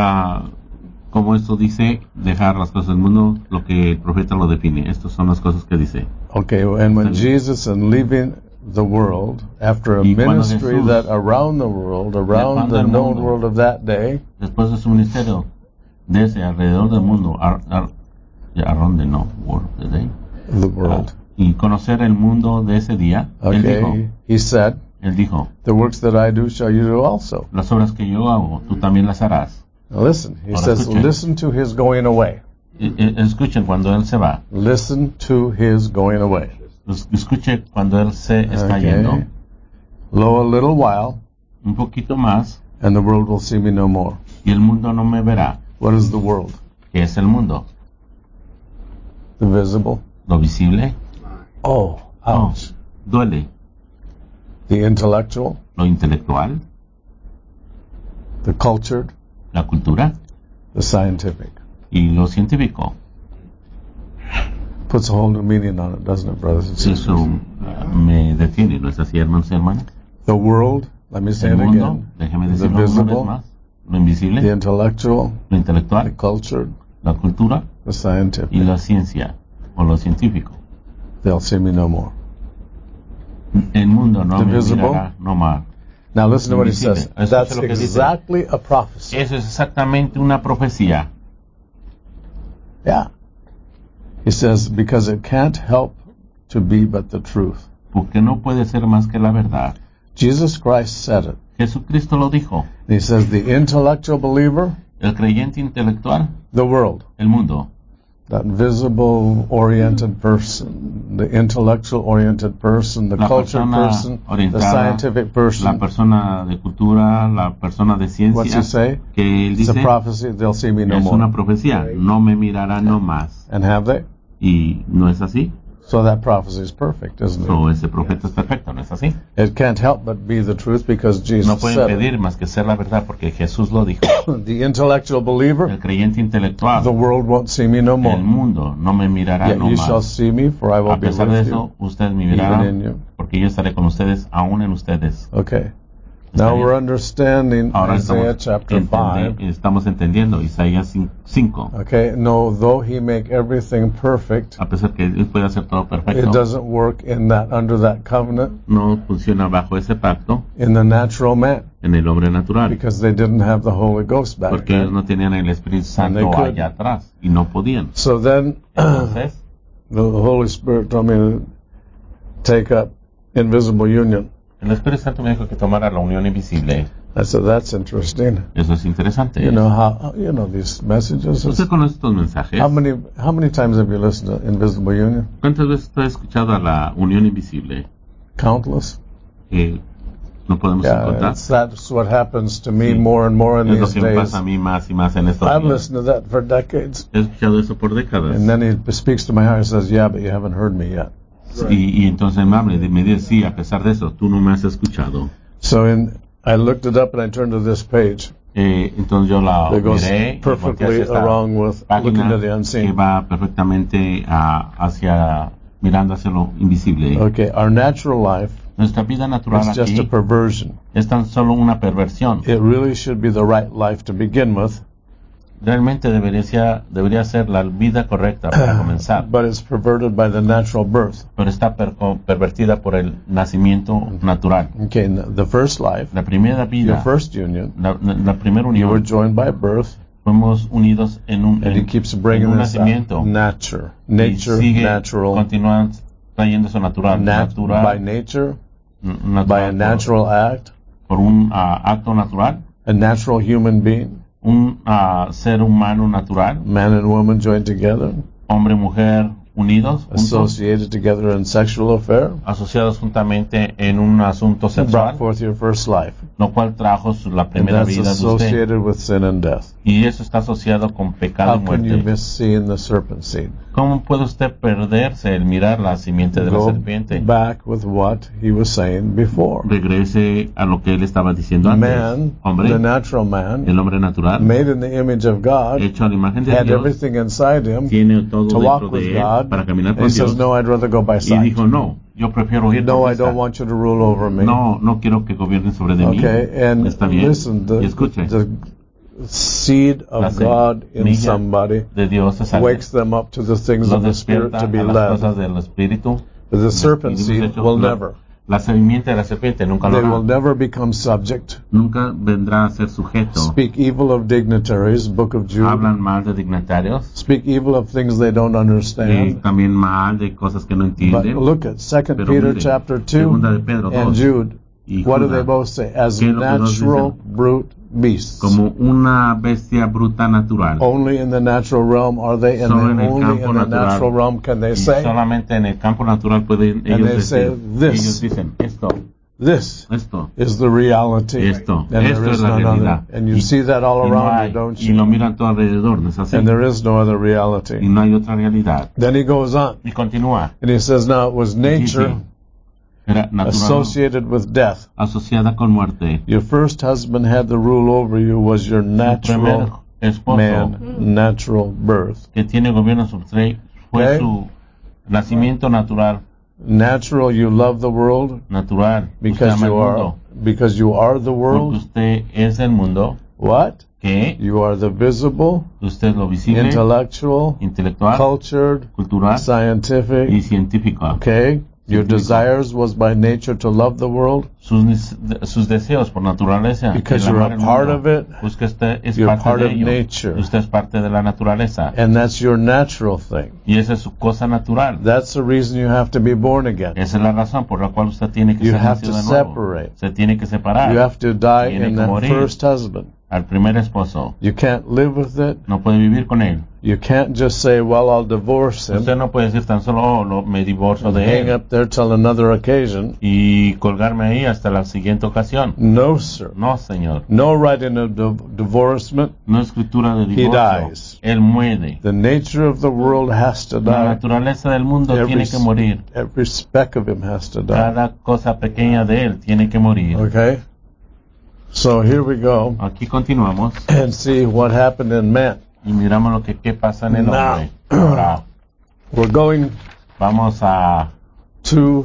Como esto dice, dejar las cosas del mundo, lo que el profeta lo define. Estas son las cosas que dice. Okay, and when Jesus, in leaving the world, after a Y cuando ministry Jesús, that around the world, around dejando the el known mundo, world of that day, Después de su ministerio, de ese alrededor del mundo, around the no world today, the world. y conocer el mundo de ese día, Okay, he said, él dijo, the works that I do shall you do also. las obras que yo hago, tú también las harás. Now listen, he Ahora says, escuchen. listen to his going away. Escuchen cuando él se va. Listen to his going away. Escuche cuando él se está yendo. Lo, a little while, Un poquito más, and the world will see me no more. y el mundo no me verá. What is the world? ¿Qué es el mundo? The visible. Lo visible. Oh, ouch. Duele. The intellectual, Lo intelectual. the cultured, La cultura. the scientific. Y lo científico. Puts a whole new meaning on it, doesn't it, brothers and sisters? Eso me detiene, ¿no es así, hermanos y hermanas? The world, let me say El it mundo, again, déjeme the decirlo una vez visible, más, lo invisible, the intellectual, lo the intelectual, cultured, la cultura the y scientific. la ciencia, o lo científico. They'll see me no more. El mundo no The me visible. mirará no más. Now listen to what he Invisible. says. Escucha That's lo que dice. exactly a prophecy. Eso es exactamente una profecía. Yeah. He says, because it can't help to be but the truth. Porque no puede ser más que la verdad. Jesus Christ said it. Jesucristo lo dijo. And he says, the intellectual believer, El creyente intelectual, the world. el mundo. That visible oriented person, the intellectual oriented person, the La cultured persona person, the orientada, scientific La person. persona de cultura, la persona de What's he ciencia, say? que él It's a dice, prophecy, they'll see me no es una more. profecía, no me mirará no más. And have they? Y no es así. So that prophecy is perfect, isn't So, it? ese profeta es perfecto, ¿no es así? It can't help but be the truth because No Jesus puede said it. impedir más que ser la verdad porque Jesús lo dijo. The intellectual believer, El creyente intelectual, the world won't see me no el more. mundo no me mirará Yet no you shall más. see me, for I will A be pesar de with eso, you, ustedes me even mirarán in you. porque yo estaré con ustedes, aún en ustedes. Okay. ¿Está Now bien? we're understanding Ahora Isaiah chapter 5. estamos entendiendo Isaías 5. Okay, no, though he make everything perfect, A pesar que Él puede hacer todo it perfecto, doesn't work in that, under that covenant, no funciona bajo ese pacto in the natural man, en el hombre natural, because they didn't have the Holy Ghost back porque ellos then. no tenían el Espíritu Santo they couldn't. allá atrás y no podían. So then, Entonces, the Holy Spirit told me to take up invisible union. el Espíritu Santo me dijo que tomara la unión invisible. I said, that's interesting. Eso es interesante. You know how, you know these messages. ¿Usted conoce estos mensajes? How many times have you listened to Invisible Union? ¿Cuántas veces usted ha escuchado a la unión invisible? Countless. No podemos encontrar. That's what happens to me Sí. more and more in Es lo these que me days. pasa a mí más y más en estos I've días. listened to that for decades. He escuchado eso por décadas. And then he speaks to my heart and says, yeah, but you haven't heard me yet. Y entonces me dice, sí, a pesar de eso, tú no me has escuchado. So I looked it up and I turned to this page. Entonces yo la That goes miré y volteé perfectly hacia esta along with looking página to the que unseen. va perfectamente mirando hacia lo invisible. Okay, our natural life Nuestra vida natural is just a aquí perversion. es tan solo una perversión. It really should be the right life to begin with, Realmente debería ser la vida correcta para comenzar, but it's perverted by the natural birth. pero está pervertida por el nacimiento natural. Okay, the first life, La primera your vida, first union, la primera you were unión, joined by birth, fuimos unidos en un And he keeps bringing un this nacimiento. up. Nature, Y sigue, natural, continúan trayendo eso natural, natural, by nature, natural by a natural act, por un acto natural, a natural human being, un ser humano natural, man and woman joined together, hombre y mujer unidos, juntos, associated together in sexual affair, asociados juntamente en un asunto brought sexual, forth your first life. lo cual trajo la And primera that's vida de usted. associated with sin and death. Y eso está asociado con pecado How y can you muerte. miss seeing the serpent seed? ¿Cómo puede usted perderse el mirar la simiente de la Go serpiente? back with what he was saying before. Regrese a lo que él estaba diciendo antes. Man, Hombre, the natural man, el hombre natural, made in the image of God, hecho a la imagen de had Dios, everything inside him tiene todo to dentro walk with de él God. para caminar And con he says, Dios. no, I'd rather go by Y sight. dijo, no, yo prefiero ir No, por I don't vista. want you to rule over me. No quiero que gobiernen sobre de mí. Okay, and Está bien. listen, Y escuche, the seed la of God in semilla somebody de Dios es algo. wakes them up to the things Lo of the Spirit despierta to be a las led. cosas del Espíritu. But the serpent Y seed hecho, will never. La simiente de la serpiente nunca lo They will hará. never become subject. Nunca vendrá a ser sujeto. Speak evil of dignitaries, Book of Jude. Hablan mal de dignatarios Speak evil of things they don't y understand. también mal de cosas que no But entienden. look at 2 Pero Peter mire, chapter 2 Segunda de Pedro and 2, Jude. y What do Judas, they both say? As ¿qué es lo que los dos natural, dicen? brute beasts. Como una bestia bruta natural. Only in the natural realm are they, and Solo then en el only campo in the natural. natural realm can they Y say, solamente en el campo natural pueden ellos they say decir, this. ellos dicen esto, this esto, is the reality. esto, And esto there es is la none realidad. other. And you Y- see that all y no around hay, you, don't y you? lo miran todo alrededor, ¿no es así? And there is no other Y reality. no hay otra realidad. Then he goes on, Y continúa. and he says, now it was nature Era natural, associated with death. asociada con muerte. Your first husband had the rule over you was your Su primer natural esposo man, natural birth. que tiene gobierno sobre usted fue Okay. su nacimiento natural, Natural, you love the world natural. Usted because ama el you are mundo, the porque world. usted es el mundo, What? que You are the visible, usted es lo visible, intellectual, intelectual, cultured, cultural y scientific. científico. Okay? Your Científico. desires was by nature to love the world. Sus deseos por naturaleza, Because el you're amar a el part mundo, of it. pues que usted es You're parte part de of ello. nature. Usted es parte de la naturaleza. And that's your natural thing. Y esa es su cosa natural. That's the reason you have to be born again. Esa es la razón por la cual usted tiene que You ser have nacido to de nuevo. separate. Se tiene que separar You have to die Tiene in que that morir. first husband. al primer esposo. You can't live with it. No puede vivir con él. You can't just say, well, I'll divorce him. Usted no puede decir tan solo, me divorcio de Hang él up there till another occasion. y colgarme ahí hasta la siguiente ocasión. No, sir. No, señor. No writing of divorcement. No escritura de He divorcio. dies. Él muere. The nature of the world has to La die. naturaleza del mundo Every tiene que morir. Every speck of him has to die. Cada cosa pequeña de él tiene que morir. Okay? So here we go Aquí continuamos and see what happened in man. y miramos lo que qué pasa en el Now. hombre. Ahora We're going vamos a to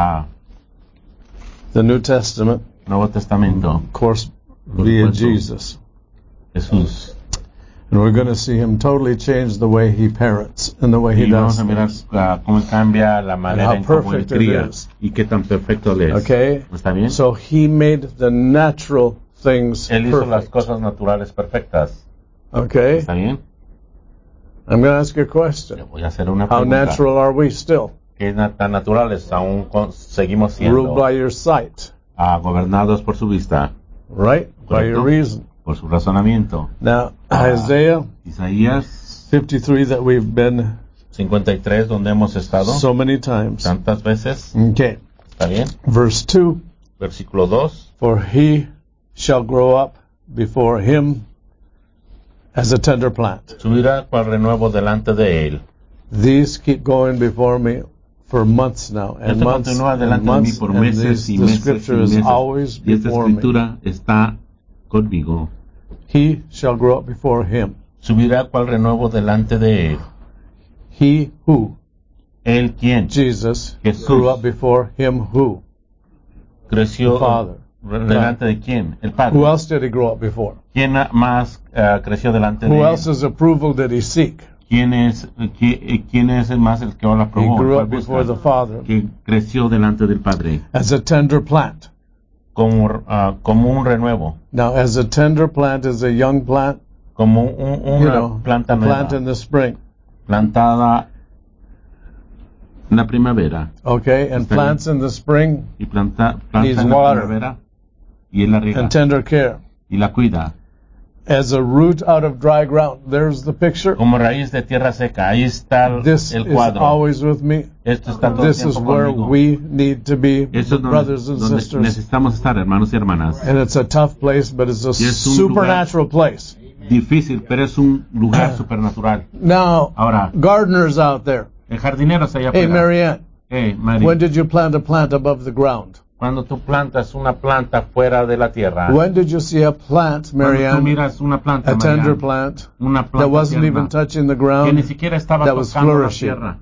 the New Testament, Nuevo Testamento. of course, Por via supuesto. Jesus. Jesús. And we're going to see him totally change the way he parents and the way he Y does vamos a mirar things. cómo cambia la manera how en cómo él perfect it cría is. y qué tan perfecto él es. Okay? ¿Está bien? So he made the natural things Él hizo las perfect. cosas naturales perfectas. Okay? ¿Está bien? I'm going to ask you a Le question. voy a hacer una How pregunta. natural are we still? ¿Qué tan naturales aún seguimos Ruled siendo? by your sight, Gobernados por su vista, right? By your Correcto. reason. por su razonamiento. Now, Isaiah Isaías 53 that we've been 53, donde hemos estado so many times. tantas veces. Okay. ¿Está bien? Verse 2, Versículo 2. for he shall grow up before him as a tender plant. Subirá cual renuevo delante de él. These keep going before me for months now, and Esto months continúa and delante de mí months, por and meses y the meses y scripture is meses. always Y esta before me. escritura está conmigo. He shall grow up before him. Subirá cual renuevo delante de él. He who, Él quien Jesus, Jesús. grew up before him who? creció The Father. delante de quién? El Padre. Who else did he grow up before? ¿Quién más creció delante de Who él? else's approval did he seek? ¿Quién es el más el que ahora He probó? grew ¿Cuál up before busca? the Father Que creció delante del Padre as a tender plant. como un renuevo. Now, as a tender plant is a young plant, como you una know, planta a nueva, plant in the spring. plantada en la primavera, Okay, and Está bien. plants in the spring y planta Needs en la water. primavera, y él la riega, and tender care. y la cuida, As a root out of dry ground. There's the picture. como raíz de tierra seca. Ahí está This el is cuadro. always with me. Esto está todo el This is tiempo where conmigo. we need to be, Eso es brothers and donde sisters. necesitamos estar, hermanos y hermanas. And it's a tough place, but it's a Y es un supernatural place. Difícil, pero es un lugar supernatural. Now, Ahora, gardeners out there. el jardinero está allá Hey, afuera. Marianne, Mari, when did you plant a plant above the ground? cuando tú plantas una planta fuera de la tierra, When did you see a plant, cuando tú Marianne, miras una planta, a tender Marianne, plant una that planta wasn't tierna, even touching the que ni ground? siquiera estaba that was tocando la flourishing? tierra?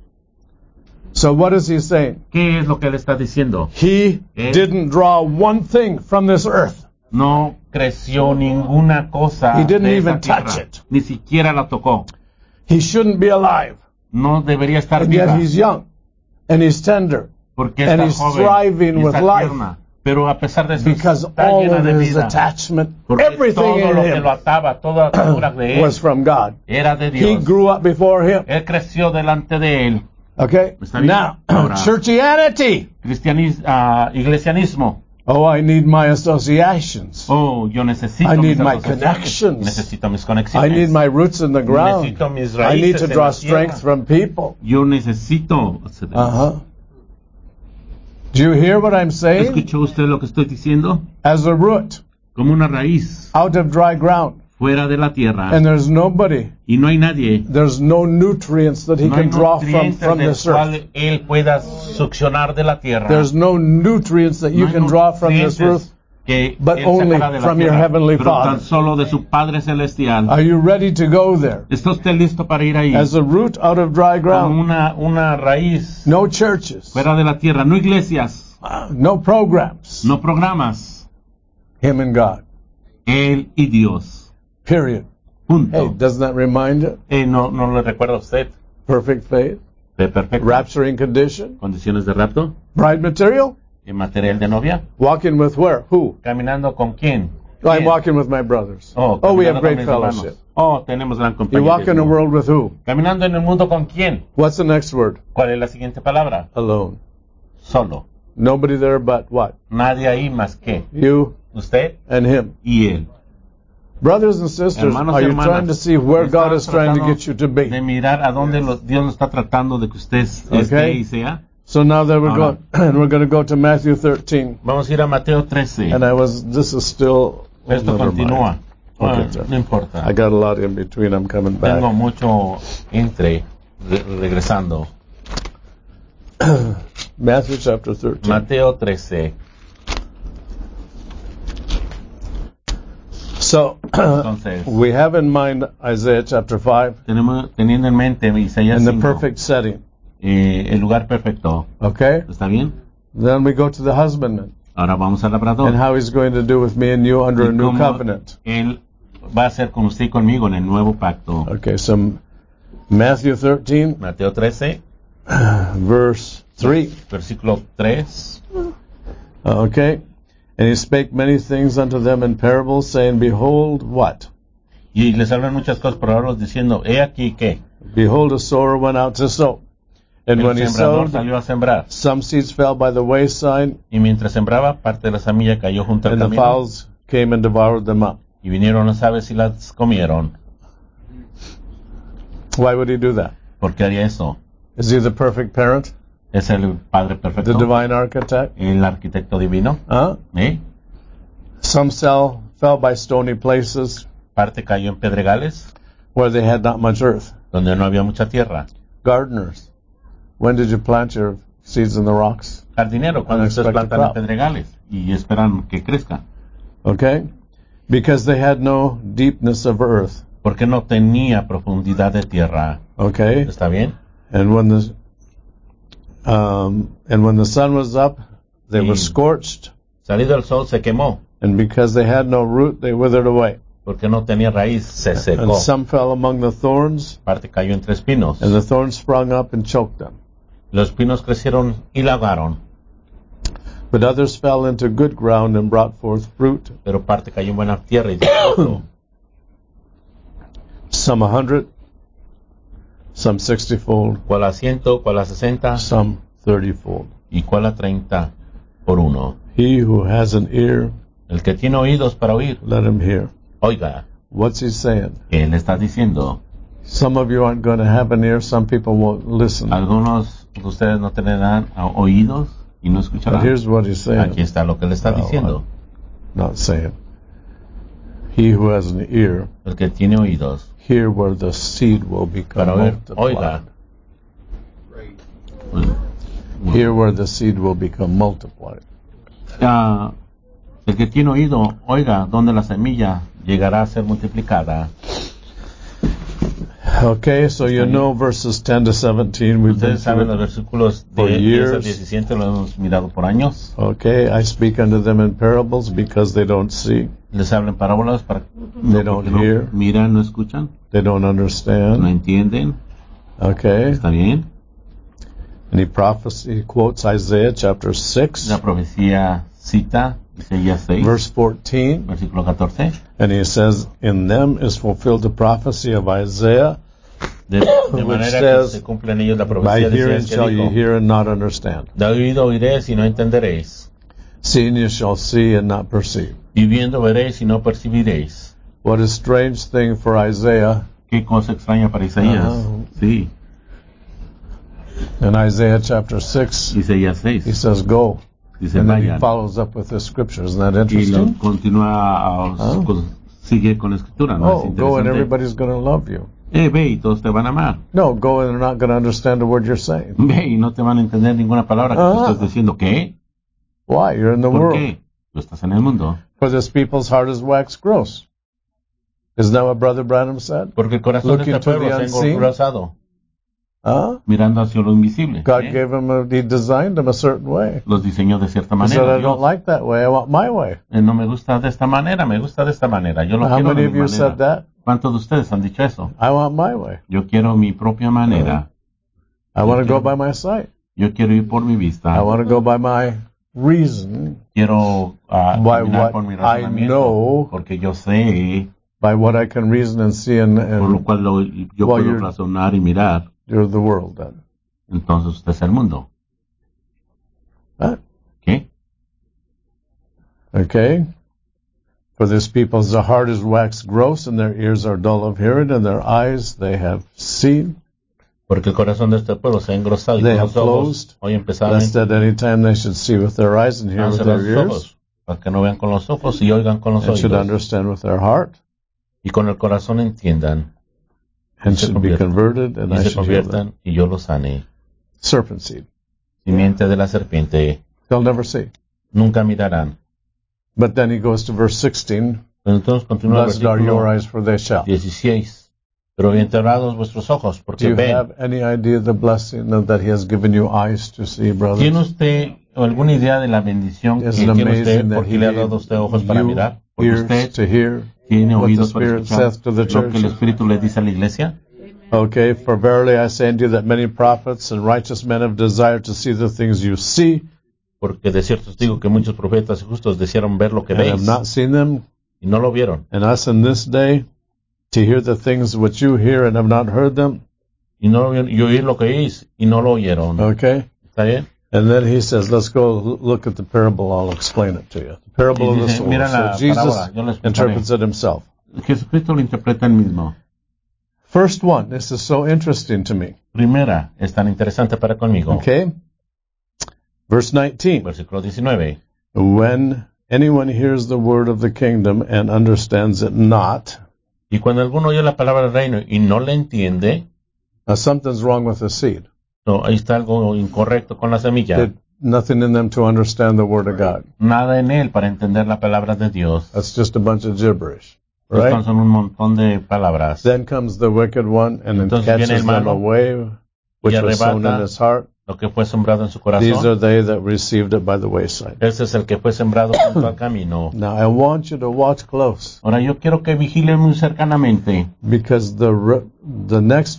So what is he saying? ¿Qué es lo que él está diciendo? He didn't draw one thing from this earth. No creció ninguna cosa He didn't de esa even touch tierra. it. Ni siquiera la tocó. He shouldn't be alive. No debería estar And viva, yet he's young. And he's tender. porque and está he's joven thriving y with está life. tierna. Pero a pesar de eso Because está all llena of de his vida. attachment, Porque everything todo in lo que him lo ataba, toda la atadura de él, was from God. era de He Dios. grew up before him. Él creció delante de él. Okay? Está bien. Now, Ahora, churchianity. Iglesianismo. Oh, I need my associations. Oh, yo necesito I mis need my asociaciones. connections. Necesito mis I conexiones. need my roots in the ground. Necesito mis I need raíces to en draw la strength tierra. from people. Yo necesito. Uh-huh. Do you hear what I'm saying? ¿Escuchó usted lo que estoy diciendo? As a root, Como una raíz out of dry ground. fuera de la tierra. And there's nobody, Y no hay nadie. there's no nutrients that he No hay can draw from nutrientes del this earth. cual él pueda succionar de la tierra. There's no nutrients that you No hay can draw from this nutrientes earth, que but él only sacará de la from your tierra, heavenly pero Father. tan solo de su Padre Celestial. Are you ready to go there? ¿Está usted listo para ir ahí? As a root out of dry Como ground. una raíz No churches, fuera de la tierra, no iglesias, no programs. no programas. Him and God. Él y Dios. Period. Punto. Hey, doesn't that remind you? No le recuerda a usted Perfect faith, de perfecto. rapturing condition, Condiciones de rapto, bride material, material de novia. walking with where? Who? ¿Caminando con quién? Oh, I'm ¿Quién? walking with my brothers. Oh, Oh, we have caminando con great mis fellowship. hermanos. Oh, tenemos gran You walk in a compañerismo. world with who? Caminando en el mundo con quién? What's the next word? ¿Cuál es la siguiente palabra? Alone. Solo. Nobody there but what? Nadie ahí más que You usted and him. y él. Brothers and sisters, Hermanos are y you hermanas, trying to see where God están is trying to tratando get you to be? de mirar a dónde Dios lo está tratando de que usted esté Okay. y sea. So now that we're Ahora. going, and we're going to go to Matthew 13. Vamos a ir a Mateo 13. And this is still, Esto never continúa. mind. Okay, No importa. I got a lot in between, I'm coming back. Tengo mucho regresando. Matthew chapter 13. Mateo 13. So, Entonces, we have in mind Isaiah chapter 5 teniendo en mente Isaías in the 5, perfect setting. el lugar perfecto. Okay? ¿Está bien? Then we go to the husbandman Ahora vamos al labrador. and how he's going to do with me and you under Y a new cómo covenant. Él va a hacer con usted y conmigo en el nuevo pacto. Okay, so Matthew 13, Mateo 13, verse 3. versículo 3. Okay? And he spake many things unto them in parables, saying, Behold, what? Y les hablan muchas cosas por ahora diciendo, he aquí que Behold, a sower went out to sow. And el when he sembrador sowed, salió a sembrar. some seeds fell by the wayside, Y mientras sembraba, parte de la semilla cayó junto al and the camino. fowls came and devoured them up. Y vinieron las aves y las comieron. Why would he do that? ¿Por qué haría eso? Is he the perfect parent? ¿Es el Padre The perfecto? divine architect? ¿El arquitecto divino? Huh? ¿Eh? Some fell by stony places Parte cayó en pedregales, where they had not much earth. donde no había mucha tierra. Gardeners, when did you plant your seeds in the rocks? Jardinero, cuando ustedes Unexpected plantan en crop. pedregales y esperan que crezca. Okay? Because they had no deepness of earth. Porque no tenía profundidad de tierra. Okay? ¿Está bien? And when the sun was up, they were Y- scorched, Salido el sol se quemó, and because they had no root, they withered away. porque no tenía raíz, se And secó. some fell among the thorns, Parte cayó entre espinos. and the thorns sprung up and choked them. Los espinos crecieron y la ahogaron, But others fell into good ground and brought forth fruit, pero parte cayó en buena tierra y dio fruto. some 100, some 60-fold, cuál a 100, cuál a 60 some 30-fold. y cuál a 30 por uno. He who has an ear, El que tiene oídos para oír, let him hear. oiga. What's he saying? ¿Qué le está diciendo? Some of you aren't going to have an ear, some people won't listen. Algunos de ustedes no tendrán oídos y no But escucharán. here's what he's saying. Aquí está lo que le está Well, diciendo. Not saying. He who has an ear, El que tiene oídos hear where the seed will become para oír, multiplied. oiga. Hear where the seed will become multiplied. El que tiene oído, oiga, donde la semilla llegará a ser multiplicada. Okay, so you know verses 10 to 17. We've been Ustedes saben los through it. versículos For de 10 a years. 17, lo hemos mirado por años. Okay, I speak unto them in parables because they don't see, Les hablan parábolas para They don't porque no hear. miran, no escuchan, they don't no understand. entienden. Okay, ¿Está bien? and he quotes Isaiah chapter 6, La profecía cita Isaías 6, verse 14, versículo 14. and he says, in them is fulfilled the prophecy of Isaiah, De Which manera que says, se cumple en ellos la by profecía de hearing Isaías que shall ye dijo: hear and not understand. de oído oiréis y no entenderéis, Seeing you shall see and not perceive. y viendo veréis y no percibiréis. What a strange thing for Isaiah. Qué cosa extraña para Isaías. Sí, In Isaiah chapter 6, Isaías he 6. says, go. Dice, And then he vayan. follows up with this scripture. Isn't that Y lo interesting? continúa, sigue con la escritura, ¿no? Es Oh, go and interesante. everybody's going to love you. Ve y todos te van a amar. No, go and they're not going to understand a word you're saying. Ve y no te van a entender ninguna palabra que tú estés diciendo. ¿Qué? Why? You're in the ¿Por world. qué? Tú estás en el mundo. For this people's heart is waxed gross. Isn't that what Brother Branham said? Porque el corazón de Looking este to pueblo the se ha unseen. engrosado, Huh? mirando hacia lo invisible. God ¿Eh? gave him he designed him a certain way. Los diseñó de cierta He said, manera. I don't Dios. like that way. I want my way. No me gusta de esta manera, me gusta de esta manera. Yo lo How quiero many de of mi you manera. said that? ¿Cuántos de ustedes han dicho eso? I want my way. Yo quiero mi propia manera. I want to go by my sight. Yo quiero ir por mi I vista. want to go by my reason, Quiero by caminar what por mi I razonamiento. know, Porque yo sé, by what I can reason and see, por lo and cual yo Well, puedo you're- razonar y mirar. you're the world then. Entonces usted es el mundo. Huh? ¿Qué? Okay? For this people's the heart is waxed gross, and their ears are dull of hearing, and their eyes they have seen, Porque el corazón de este pueblo se ha engrosado y They con have los ojos, closed, hoy empezaron lest at any time they should see with their eyes and hear a with cerrar their sus ears, ojos, para que no vean con los ojos y oigan con los and should oídos, understand with their heart, y con el corazón entiendan, and se should be conviertan, converted, and y I se should heal them. conviertan y yo los sane. Serpent seed. Simiente de la serpiente, They'll never see. nunca mirarán. But then he goes to verse 16. Pero entonces continúa el Blessed are your versículo eyes, for they shall. 16. Pero bien cerrados vuestros ojos, Do porque you ven. have any idea the blessing that he has given you eyes to see, ¿Tiene brothers? usted alguna idea de la bendición que Isn't it tiene usted amazing that porque he le ha gave dado a usted ojos para you mirar? Porque ears usted to hear tiene what the oídos para Spirit escuchar saith to the lo que el churches? Espíritu le dice a la iglesia. Okay, for verily I say unto you that many prophets and righteous men have desired to see the things you see, Porque de cierto os digo que muchos profetas y justos desearon ver lo que and have veis not seen them, y no lo vieron. and us in this day to hear the things which you hear and have not heard them. Y no lo vieron, y oír lo que oís y no lo oyeron. Okay? ¿Está bien? And then he says, let's go look at the parable. I'll explain it to you. The parable of the Dice, sower. mira la So Jesus parábola, yo la explicaré. interprets it himself. Jesucristo lo interpreta él mismo. First one, this is so interesting to me. Primera, es tan interesante para conmigo. Okay? Verse 19. Versículo 19. When anyone hears the word of the kingdom and understands it not, Y cuando alguno oye la palabra del reino y no la entiende, something's wrong with the seed. no, ahí está algo incorrecto con la semilla. There's nothing in them to understand the word of God. Nada en él para entender la palabra de Dios. That's just a bunch of gibberish. Estas Right? son un montón de palabras. Then comes the wicked one and then Entonces viene catches el them malo away, which y was sown in arrebata his heart. lo que fue sembrado en su These are corazón. they that received it by the wayside. Ese es el que fue sembrado junto al camino. Now, I want you to watch close, Ahora yo quiero que vigilen muy cercanamente, because the next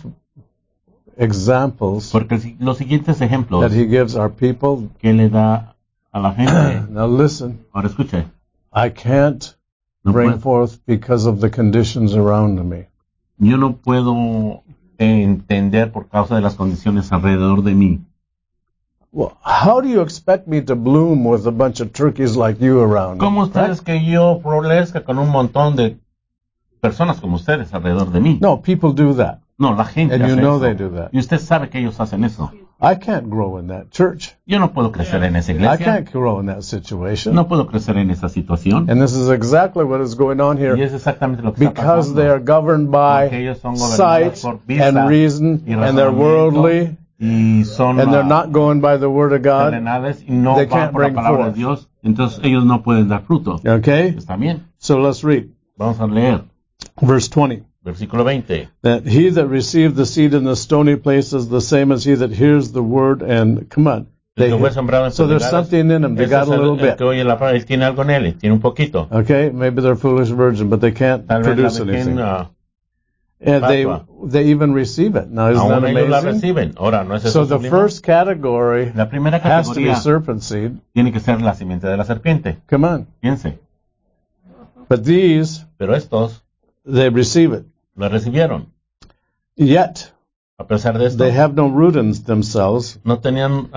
examples porque los siguientes ejemplos that he gives our people, que le da a la gente. now listen, Ahora escuche, I can't no bring puedo, forth because of the conditions around me. yo no puedo entender por causa de las condiciones alrededor de mí. Well, how do you expect me to bloom with a bunch of turkeys like you around? ¿Cómo ustedes que yo florezca con un montón de personas como ustedes alrededor de mí? No, people do that. No, la gente And you hace know eso. they do that. Y usted sabe que ellos hacen eso. I can't grow in that church. Yo no puedo crecer en esa I iglesia. can't grow in that situation. No puedo crecer en esa situación. And this is exactly what is going on Y here. es exactamente lo que está Because pasando. they are governed Porque by ellos son gobernados sight por vista and reason, y and they're razonamiento, worldly, y son and they're not going by the Word of God. terrenales y no They van can't por la bring palabra forth. de Dios. Entonces ellos no pueden dar fruto. Okay? Está bien. So let's read. Vamos a leer. Verse 20. Versículo 20. That he that received the seed in the stony place is the same as he that hears the word and, come on. El que fue sembrado en So there's pedregales, something in them. They ese got es a little el bit. que oye la palabra, él tiene algo en él, tiene un poquito. Okay? Maybe they're foolish virgin, but they can't Tal vez la produce virgen, anything. And fatua. they even receive it. Now, isn't aún that ellos la amazing? reciben. Ahora, ¿no es eso So the sublime? first category La primera has to be categoría serpent seed. tiene que ser la simiente de la serpiente. Come on. Piense. But these, Pero estos they receive it. lo recibieron. Yet, A pesar de esto, they have no root in themselves, no tenían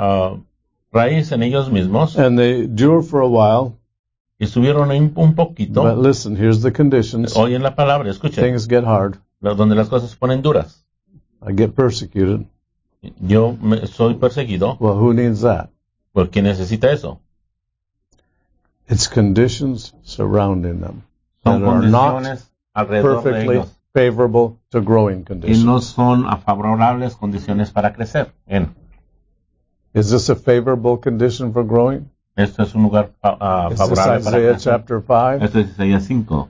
raíz en ellos mismos and they endure for a while. y estuvieron ahí un poquito. But listen, here's the conditions. Oyen la palabra, escuchen, Things get hard. donde las cosas se ponen duras. I get persecuted. Yo soy perseguido. Well, who needs that? ¿Por qué necesita eso? It's conditions surrounding them Son that are not condiciones alrededor de perfectly ellos favorable to growing que conditions. no son favorables condiciones para crecer. Is this a favorable condition for growing? Esto es un lugar Is this favorable para Isaiah crecer. chapter 5? Esto es Isaías 5.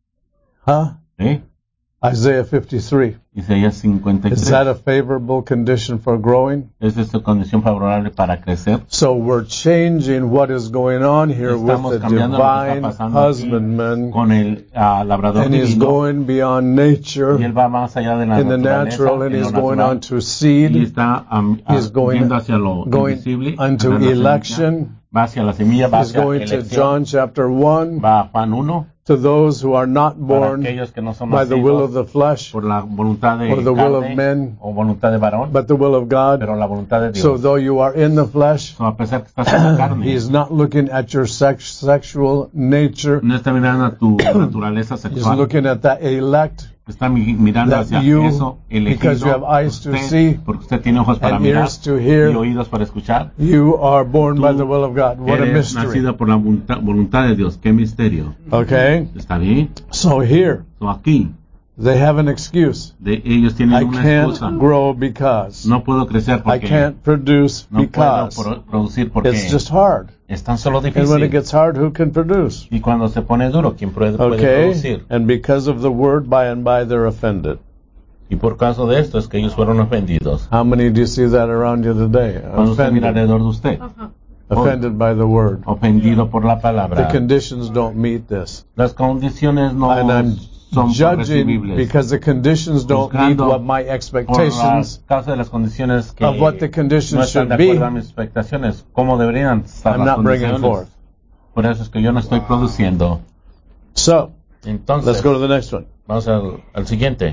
Huh? ¿Sí? Isaiah 53. Isaías 53. Is that a favorable condition for growing? ¿Es esta condición favorable para crecer? So we're changing what is going on here with Estamos the cambiando lo que está divine pasando aquí husbandman, con el labrador and he's divino. going beyond nature Y él va más allá de la in the naturaleza, natural, and en he's lo going natural, on to y seed, está he's going, yendo hacia lo going invisible, unto hacia la semilla, election, va hacia la semilla, va he's hacia going to elección, John chapter 1, va a Juan 1, to those who are not para born aquellos que no son by the will nacidos of the flesh, por la voluntad de or the will of carne men, o voluntad de varón, but the will of God. pero la voluntad de Dios. So though you are in the flesh, So, a pesar que estás en la carne, he's not looking at your sexual nature. no está mirando a tu naturaleza He's sexual, looking at that elect está mirando that hacia you, eso, because you have elegido, eyes to usted, see porque usted tiene ojos para and mirar ears to hear. y oídos para escuchar. You are born by Tú the will of God. What a Eres mystery. nacido por la voluntad de Dios. Qué misterio. Okay? ¿Está bien? So here, So, aquí, they have an excuse. ellos tienen I una can't excusa. grow because. No puedo crecer I porque can't produce no puedo because. producir porque It's just hard. es tan solo And when difícil. it gets hard, who can produce? Y cuando se pone duro, ¿quién puede Okay? producir? And because of the word, by and by, they're offended. Y por causa de esto es que ellos fueron ofendidos. How many do you see that around you today? Cuando usted mira Offended. alrededor de usted, Offended by the word. ofendido por la The palabra. conditions don't meet this. Las condiciones no And I'm son judging recibibles. because the conditions don't meet Juzgando what my Por la expectations causa de las condiciones que of what the no conditions están de should be. acuerdo a mis expectaciones, ¿cómo deberían estar I'm las not bringing condiciones? forth. Por eso es que yo no estoy produciendo. So, Entonces, let's go to the next one. vamos al siguiente.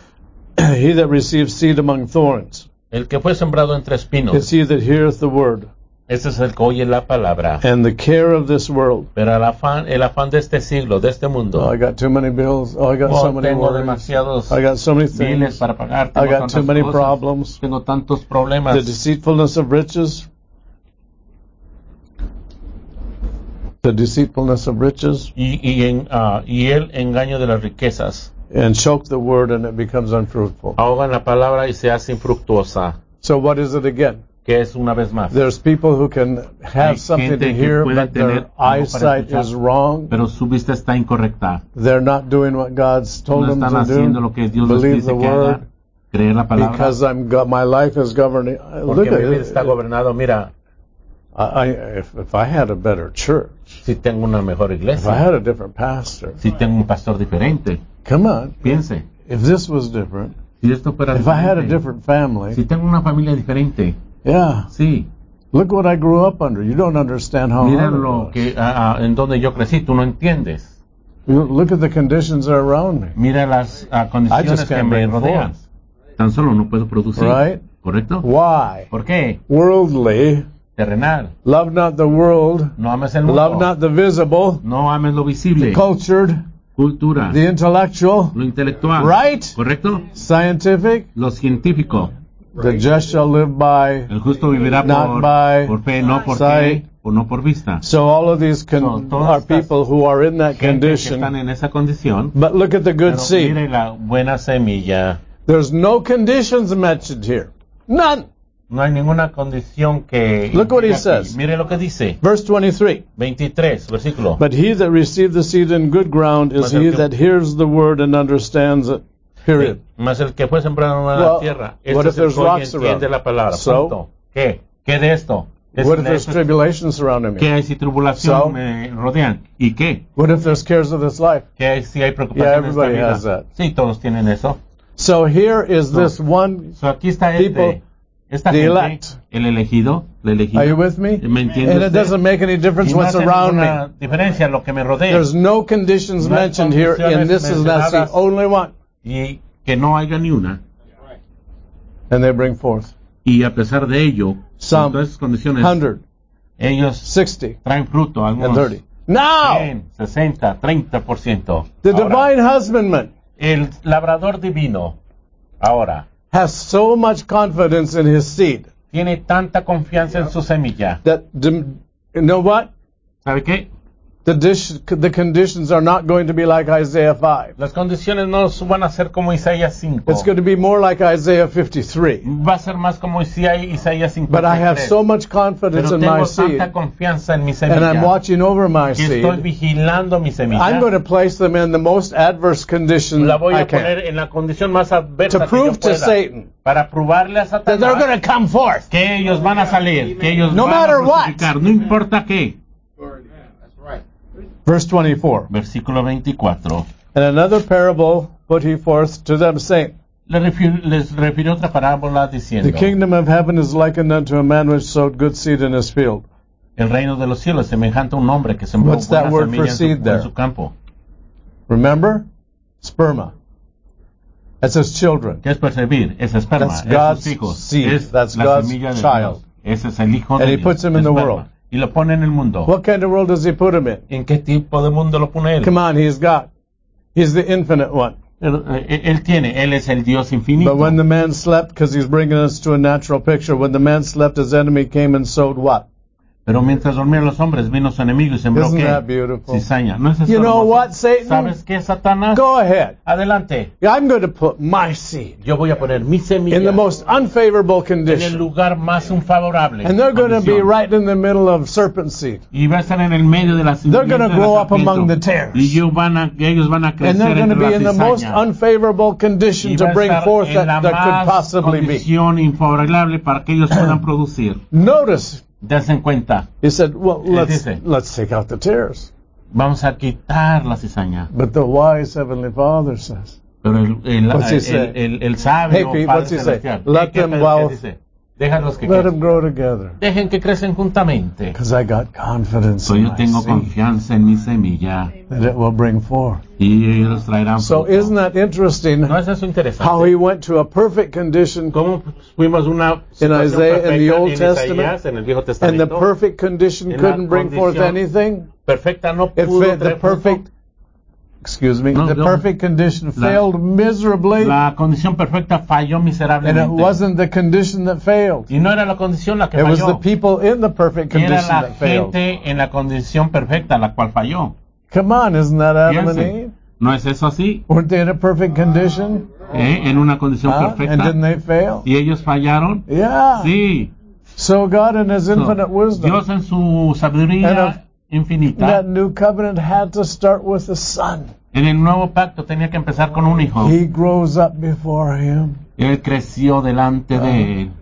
He that receives seed among thorns El que fue sembrado entre is espinos, he that heareth the word, ese es el que oye la palabra. and the care of this world. Pero el afán de este siglo, de este Oh, mundo, I got too many bills. Oh, I got so many tengo worries. demasiados I got so many biles things. para pagar, I tengo got too tantas many cosas, problems. tengo tantos problemas. The deceitfulness of riches. The deceitfulness of riches. Y el engaño de las riquezas And choke the word, and it becomes unfruitful. ahogan la palabra y se hace infructuosa. So what is it again? Que es una vez más. There's people who can have Hay something gente to que hear, puede but their tener algo para eyesight escuchar, is wrong. pero su vista está incorrecta. They're not doing what God's told No them están to haciendo do. lo que Dios les Believe dice the que haga, word, creer la palabra, because my life is governing. Look porque at mi vida está it. gobernado. Mira, If I had a better church, si tengo una mejor if I iglesia, had a different pastor, si tengo un pastor diferente, come on. piense, If this was different, si esto fuera if I had a diferente, different family, si tengo una familia diferente, yeah. sí, Look what I grew up under. You don't understand how mira hard it lo was. que en donde yo crecí, tú no entiendes. Look at the conditions that are around me. Mira las I condiciones just que can't me bring rodean. Tan solo no puedo producir. Right? ¿Correcto? Why? ¿Por qué? Worldly, Terrenal. love not the world, No ames el mundo. love not the visible, No ames lo visible. cultured, Cultura. the intellectual, Lo intelectual. right? ¿Correcto? Scientific. Lo científico. The just shall live by. El justo vivirá Not by por fe, no por sight. fe o no por vista. So all of these So, todas are estas people who are in that Gente que están condition. en esa condición. But look at the good Pero seed. mire la buena semilla. There's no conditions mentioned here. None. No hay ninguna condición que... Look what he indique aquí. says. Mire lo que dice. Verse 23. 23, versículo. But he that received the seed in good ground is Mas el he que- that hears the word and understands it. Period. Más el que fue sembrado en la Well, tierra. what if Es el there's que oye y rocks entiende around? la palabra. So? Punto. ¿Qué? ¿Qué de esto? What if there's Esto- tribulations surrounding ¿Qué me? hay si tribulación So? me rodean? ¿Y qué? What if there's cares of this life? ¿Qué hay si hay Yeah, preocupaciones en everybody has esta vida? that. Sí, todos tienen eso. So here is So, this one. So, aquí está People, esta the gente, elect. el elegido, la elegida. Are you with me? ¿Me entiende And it usted? doesn't make any difference Y no what's hace around ninguna me. diferencia lo que me rodea. There's no conditions No hay mentioned here, and this is that's the mencionadas. only one. Y que no haya ni una. And they bring forth Y a pesar de ello, Some en todas esas condiciones, 100, ellos 60, traen fruto, and algunos 30. Now, 100, 60, 30%. the Ahora, divine husbandman el labrador divino, ahora, has so much confidence in his seed tiene tanta confianza en su semilla. that, you know what? ¿Sabe qué? The conditions are not going to be like Isaiah 5. Las condiciones no van a ser como Isaías 5. It's going to be more like Isaiah 53. Va a ser más como Isaías 53. But I have so much confidence Pero in my tengo seed, tanta confianza en mi and I'm semilla watching over my que estoy seed. vigilando mi semilla. I'm going to place them in the most adverse condition La voy I a poner can en la condición más adversa to que yo prove to pueda, Satan para probarle a that they're going Satanás to come forth. que ellos van a salir, que ellos No van a matter what. fructificar, no importa qué. Verse 24. Versículo 24. And another parable put he forth to them, saying, Les refirió otra parábola diciendo: The kingdom of heaven is likened unto a man which sowed good seed in his field. El reino de los cielos es semejante a un hombre que sembró What's that buena word for semilla seed en there? su campo. Remember? Sperma. That says children. ¿Qué es percibir? Es esperma, That's es God's sus hijos, seed. es That's la God's semilla de child. Dios. Ese es el hijo And de he Dios. puts him in the esperma. world. Y lo pone en el mundo. What kind of world does he put him in? ¿En qué tipo de mundo lo pone él? Come on, he's God. He's the infinite one. Él es el Dios infinito. But when the man slept, because he's bringing us to a natural picture, when the man slept, his enemy came and sowed what? Pero mientras dormían los hombres, vino su enemigo y sembró Isn't ¿qué? that beautiful? Cizaña. ¿No es eso You know hermoso? what, Satan? ¿Sabes qué, Satanás? Go ahead. Adelante. I'm going to put my seed Yo voy a poner mi semilla in the most unfavorable en el condition. lugar más unfavorable. And they're going to be condición. right in the middle of serpent seed. Y va a estar en el medio de la They're going to de la grow up serpiente. among the tares. Y ellos van a And crecer they're going to entre be la in the most cizaña. unfavorable condition Y to va a bring estar forth en la that could más possibly be. condición infavorable para que ellos puedan producir. Notice, Dense cuenta. he said, well, dice? let's take out the tares. Vamos a quitar la cizaña. But the wise Heavenly Father says, Pero What's he say? el sabio Hey, Pete, Padre what's he say? Celestial, Let them ¿qué both- dice? Déjalos que let crecen. them grow together. Dejen que crecen juntamente. Because I got confidence So in yo my tengo seed confianza en mi semilla that it will bring forth. y ellos traerán So fruto. isn't that interesting ¿No es eso interesante? how he went to a perfect condition ¿Cómo fuimos una situación Isaiah, in the perfecta Old en Testament, Isaías, en el Viejo and the Testamento? perfect condition En la couldn't bring forth condición anything? Perfecta no It pudo fa- the traer perfect, fruto. excuse me, No, the no. perfect condition failed miserably, La condición perfecta falló and it miserablemente. wasn't the condition that failed. Y no era la condición la que It was the falló. people in the perfect Era condition la that failed. gente en la condición perfecta la cual falló. Come on, isn't that Adam and Piense, Eve? ¿no es eso así? Weren't they in a perfect condition? En una condición Huh? And perfecta. didn't they fail? ¿Y ellos fallaron? Yeah. Sí. So God in His infinite wisdom, Dios en su sabiduría infinita, that new covenant had to start with the Son. en el nuevo pacto tenía que empezar con un hijo. He grows up before Him. Él creció delante de él.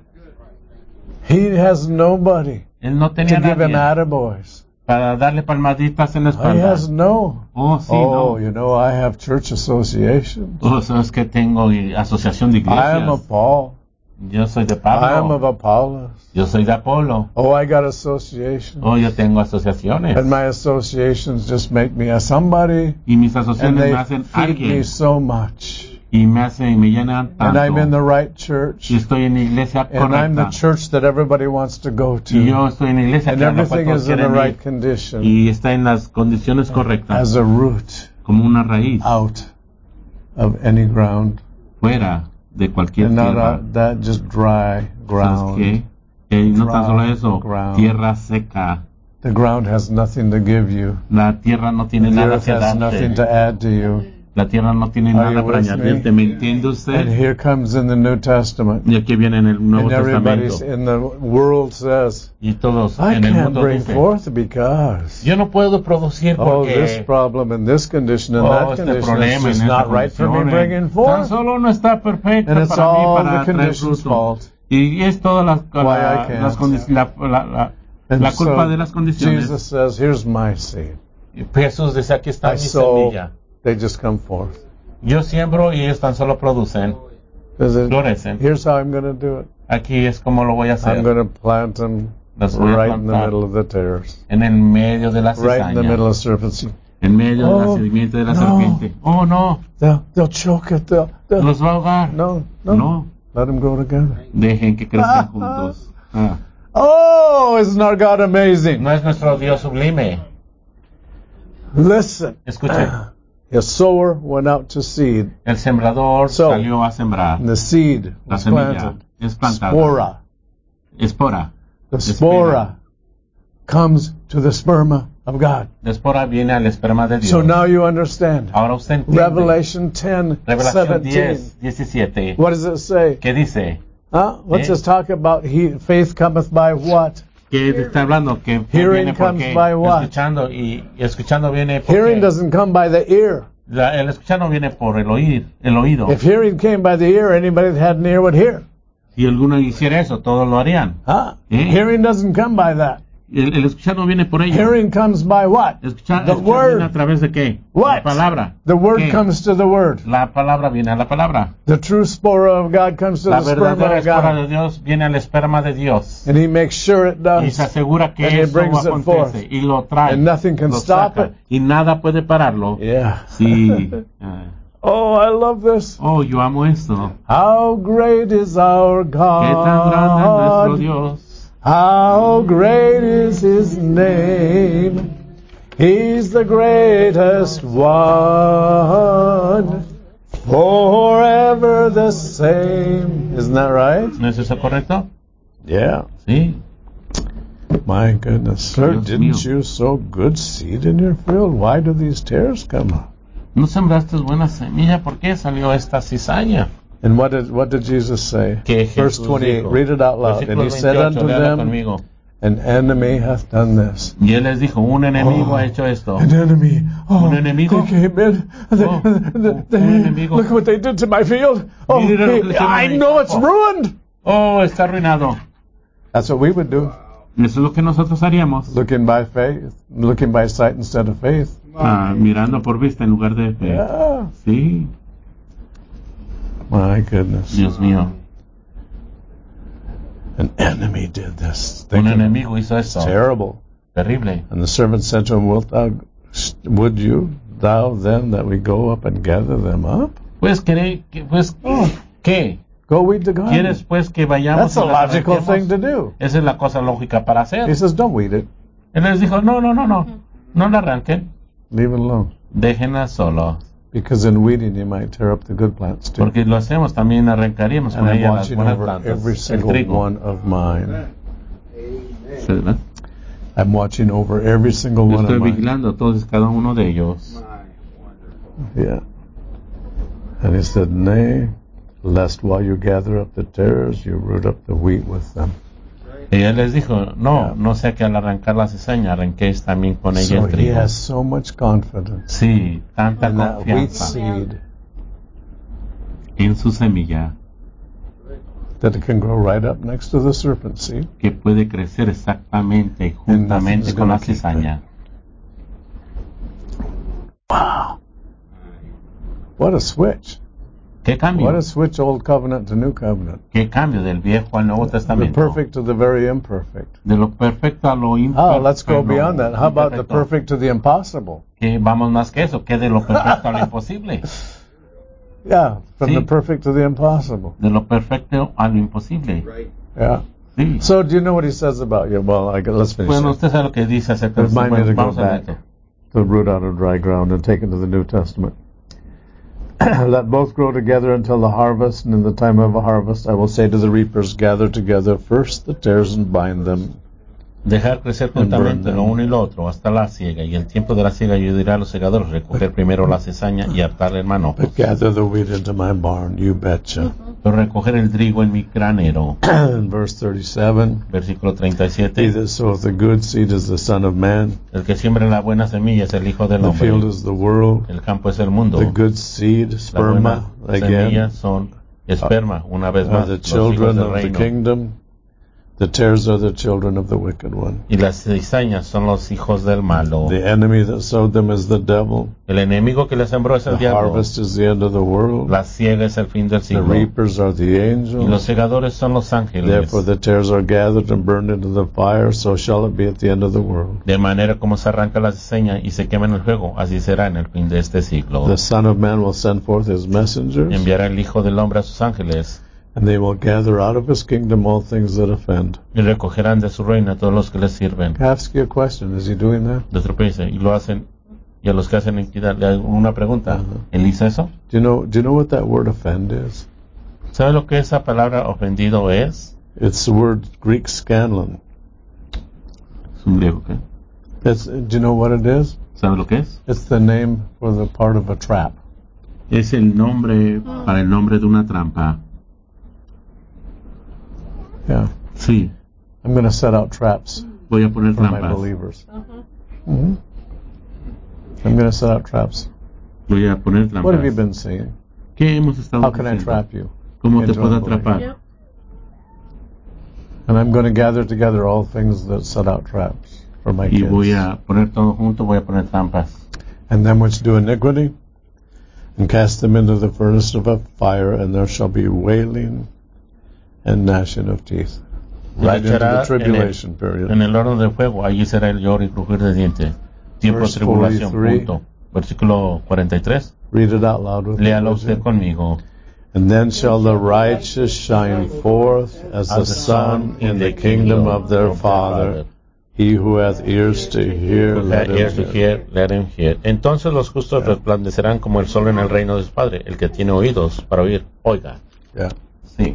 He has nobody Él no tenía to give him nadie attaboys. para darle palmaditas en la He espalda. has no. Oh, sí, Oh, no. you know, I have church association. Oh, sabes que tengo asociación de I am a iglesias. Paul. Yo soy de I am of Pablo. Apollos. Yo soy de Apolo. Oh, I got associations. Oh, yo tengo asociaciones. And my associations just make me a somebody. Y mis And asociaciones they me hacen feed me alguien. so much. Y me llenan And I'm in tanto. the right church. Y estoy en la iglesia And I'm the correcta. church that everybody wants to go Y yo to. estoy en la iglesia And que a la cual everything todos is in the quieren right ir. condition. Y está en las condiciones correctas. As a root Como una raíz. out of any ground. Fuera de cualquier And not tierra. that just dry ¿Sabes ground. qué? Que no tan solo Dry eso. ground. Tierra seca. The ground has nothing to give you. La tierra no tiene The nada earth que has nothing to darte. add to you. La tierra no tiene Are nada you para with añadirte. me? ¿Me entiende And usted? here comes in the New Testament. Y aquí viene en el Nuevo And everybody Testamento. in the world says, Y todos I en el can't mundo bring dicen, forth because yo no puedo producir oh, this porque problem and this condition and that este condition problema is en just esta not right for me condición bringing tan forth. solo no está perfecta And it's para mí all para the traer conditions' fruto. fault. Y es toda Why I can't. And la culpa so de las condiciones. Jesus says, here's my seed. Y Jesús dice, aquí está I mi sow, semilla. they just come forth. Yo siembro y ellos tan solo producen, florecen. Here's how I'm going to do it. Aquí es como lo voy a I'm hacer. going to plant them Las voy a right in the plantar middle of the tares. en el medio de la Right in the middle cizaña, of serpents. en medio de la Oh, sedimento de la no. serpiente. Oh, no, They'll choke it. They'll, los va a ahogar. no. No, Let them grow together. dejen que crezcan juntos. Ah. Oh, isn't our God amazing? No es nuestro Dios sublime. Listen. Escuche, The sower went out to seed, el sembrador So, salió a sembrar. and the seed La was semilla planted. es plantada. Spora. Espora. The spora comes to the sperma of God. La espora viene al esperma de Dios. So now you understand. Ahora usted entiende. Revelation 10, Revelación 17. 10:17. What does it say? ¿Qué dice? What's this talk about? Faith cometh by what? ¿Qué está hablando? Que Hearing viene por comes qué. by what? Escuchando y escuchando viene por Hearing qué. doesn't come by the ear. El escuchar no viene por el oído. If hearing came by the ear, anybody that had an ear would hear. Si alguno hiciera eso, todos lo harían. Hearing doesn't come by that. El escuchar no viene por ello. Hearing comes by what? Escuchar The viene word. a través de qué? What? La palabra. The word ¿Qué? comes to the word. La palabra viene a la palabra. The true spora of God comes to La the sperma verdadera of espora God. de Dios viene al esperma de Dios. And he makes sure it Y does. se asegura que And it eso brings it acontece forth. y lo trae. And nothing can lo stop saca, it. y nada puede pararlo. Yeah. Sí. Ah. Oh, I love this. Oh, yo amo esto. How great is our Qué tan grande es nuestro God. Dios. How great is his name. He's the greatest one. Forever the same. Isn't that right? ¿No es eso correcto? Yeah. Sí. My goodness, sir, Dios didn't mío. you sow good seed in your field? Why do these tares come up? ¿No sembraste buena semilla? ¿Por qué salió esta cizaña? And what did Jesus say? Que Verse Jesús 28. dijo, Read it out loud. And versículo he said 28, unto léalo them, conmigo. an enemy hath done this. Y él les dijo, un enemigo Oh, ha hecho esto. An enemy. Oh, Un enemigo? They came in. Oh, un enemigo. Look what they did to my field. Oh, Mira lo que le hicieron a I mi know it's campo. ruined. Oh, está arruinado. That's what we would do. Eso es lo que nosotros haríamos. Looking by faith, looking by sight instead of faith. Mirando por vista en lugar de fe. Yeah. Sí, My goodness. Dios mío. An enemy did this. Un Think of it. enemigo hizo It's esto. terrible. Terrible. And the servant said to him, would you thou then that we go up and gather them up? Pues, ¿qué? Go weed the garden. ¿Quieres pues que vayamos That's a y las logical arranquemos? thing to do. Esa es la cosa lógica para hacer. He says, don't weed it. Él les dijo, no la arranquen. Leave it alone. Déjenla solo. Because in weeding you might tear up the good plants too. Porque lo hacemos, también arrancaríamos And con I'm ella las watching buenas over plantas. every El single trigo. one of mine. Sí, ¿verdad? I'm watching over every single Yo one estoy of mine. vigilando todos cada uno de ellos. Yeah. And he said, nay, lest while you gather up the tares, you root up the wheat with them. Y él les dijo, no sea que al arrancar la cizaña arranquéis también con ella So el he trigo. has so much confidence Sí, tanta in that wheat confianza seed en su semilla that it can grow right up next to the serpent seed. que puede crecer exactamente y And nothing's juntamente con la gonna keep cizaña. Wow. What a switch. ¿Qué cambio? What a switch old covenant to new covenant. ¿Qué cambio del Viejo al Nuevo The Testamento? perfect to the very imperfect. De lo perfecto a lo imperfecto. Oh, let's go beyond that. How about the perfect to the impossible? Que vamos más que eso, que de lo perfecto a lo imposible. Yeah, from Sí. the perfect to the impossible. De lo perfecto a lo imposible. Yeah. Sí. So, do you know what he says about you? Well, let's finish Bueno, it. usted sabe lo que dice acerca de eso. Remind me to go Vamos a back ver. to the root out of dry ground and take it to the New Testament. Let both grow together until the harvest, and in the time of a harvest I will say to the reapers, gather together first the tares and bind them. Dejar crecer juntamente lo uno y lo otro hasta la siega, y el tiempo de la siega yo diré a los segadores, recoger primero la cizaña y hartarle el manojo. But gather the wheat into my barn, you betcha. Pero recoger el trigo en mi granero. In verse 37, Versículo he 37. that soweth the good seed is the Son of Man, El que siembra la buena semilla es el Hijo del the field Hombre. is the world, El campo es el mundo. the good seed, La buena sperma, semilla again, son esperma, una vez are más, the los hijos children del of the reino. kingdom. The tares are the children of the wicked one. Y las cizañas son los hijos del malo. The enemy that sowed them is the devil. El enemigo que le sembró es el The diablo. harvest is the end of the world. La siega es el fin del The siglo. reapers are the Y los angels. segadores son los ángeles. Therefore the tares are gathered and burned into the fire, so shall it be at the end of the world. De manera como se arranca la cizaña y se quema en el fuego, así será en el fin de este siglo. The Son of Man will send forth his messengers, Enviará el Hijo del Hombre a sus ángeles, and they will gather out of his kingdom all things that offend. y recogerán de su reino a todos los que les sirven. Can I ask you a question? Is he doing that? De otro país, y lo hacen, y a los que hacen iniquidad, le hago una pregunta. Ajá. ¿Él hizo eso? Do you know what that word offend is? ¿Sabe lo que esa palabra ofendido es? It's the word Greek scanlon. Es un griego, ¿qué? Do you know what it is? ¿Sabe lo que es? It's the name for the part of a trap. Es el nombre para el nombre de una trampa. Yeah. Sí, I'm going to set out traps voy a poner for my trampas. believers. I'm going to set out traps. Voy a poner What have you trampas. been saying? ¿Qué hemos estado How can I diciendo? trap you? ¿Cómo te into puedo unbelief? atrapar? And I'm going to gather together all things that set out traps for my Y voy kids. a poner todo junto, voy a poner trampas. And them which do iniquity, and cast them into the furnace of a fire, and there shall be wailing and gnashing of teeth. Right into the tribulation period. En el horno de fuego, allí será el lloro y crujir de dientes. Tiempo de Verse tribulación, 43. punto. Versículo 43. Read it out loud with me. Léalo would usted you? conmigo. And then shall the righteous shine forth as the sun in the kingdom of their Father. He who hath ears to hear, Who let had ears to him hear. hear, let him hear. Entonces los justos resplandecerán como el sol en el reino de su Padre. El que tiene oídos para oír, oiga. Yeah. Sí.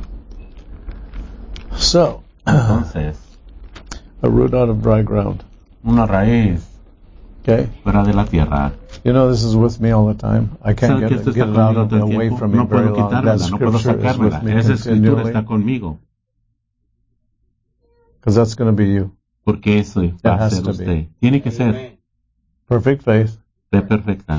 So, Entonces, a root out of dry ground. una raíz Okay? fuera de la tierra. You know, this is with me all the time. I can't ¿Sabe que esto get está it out conmigo of todo el away tiempo? from me No very puedo long. That quitármela, no puedo scripture is with sacármela. me Esa escritura continually. está conmigo. Because that's going to be you. Porque eso va a has ser to usted. be. Tiene que ser Perfect faith. fe perfecta.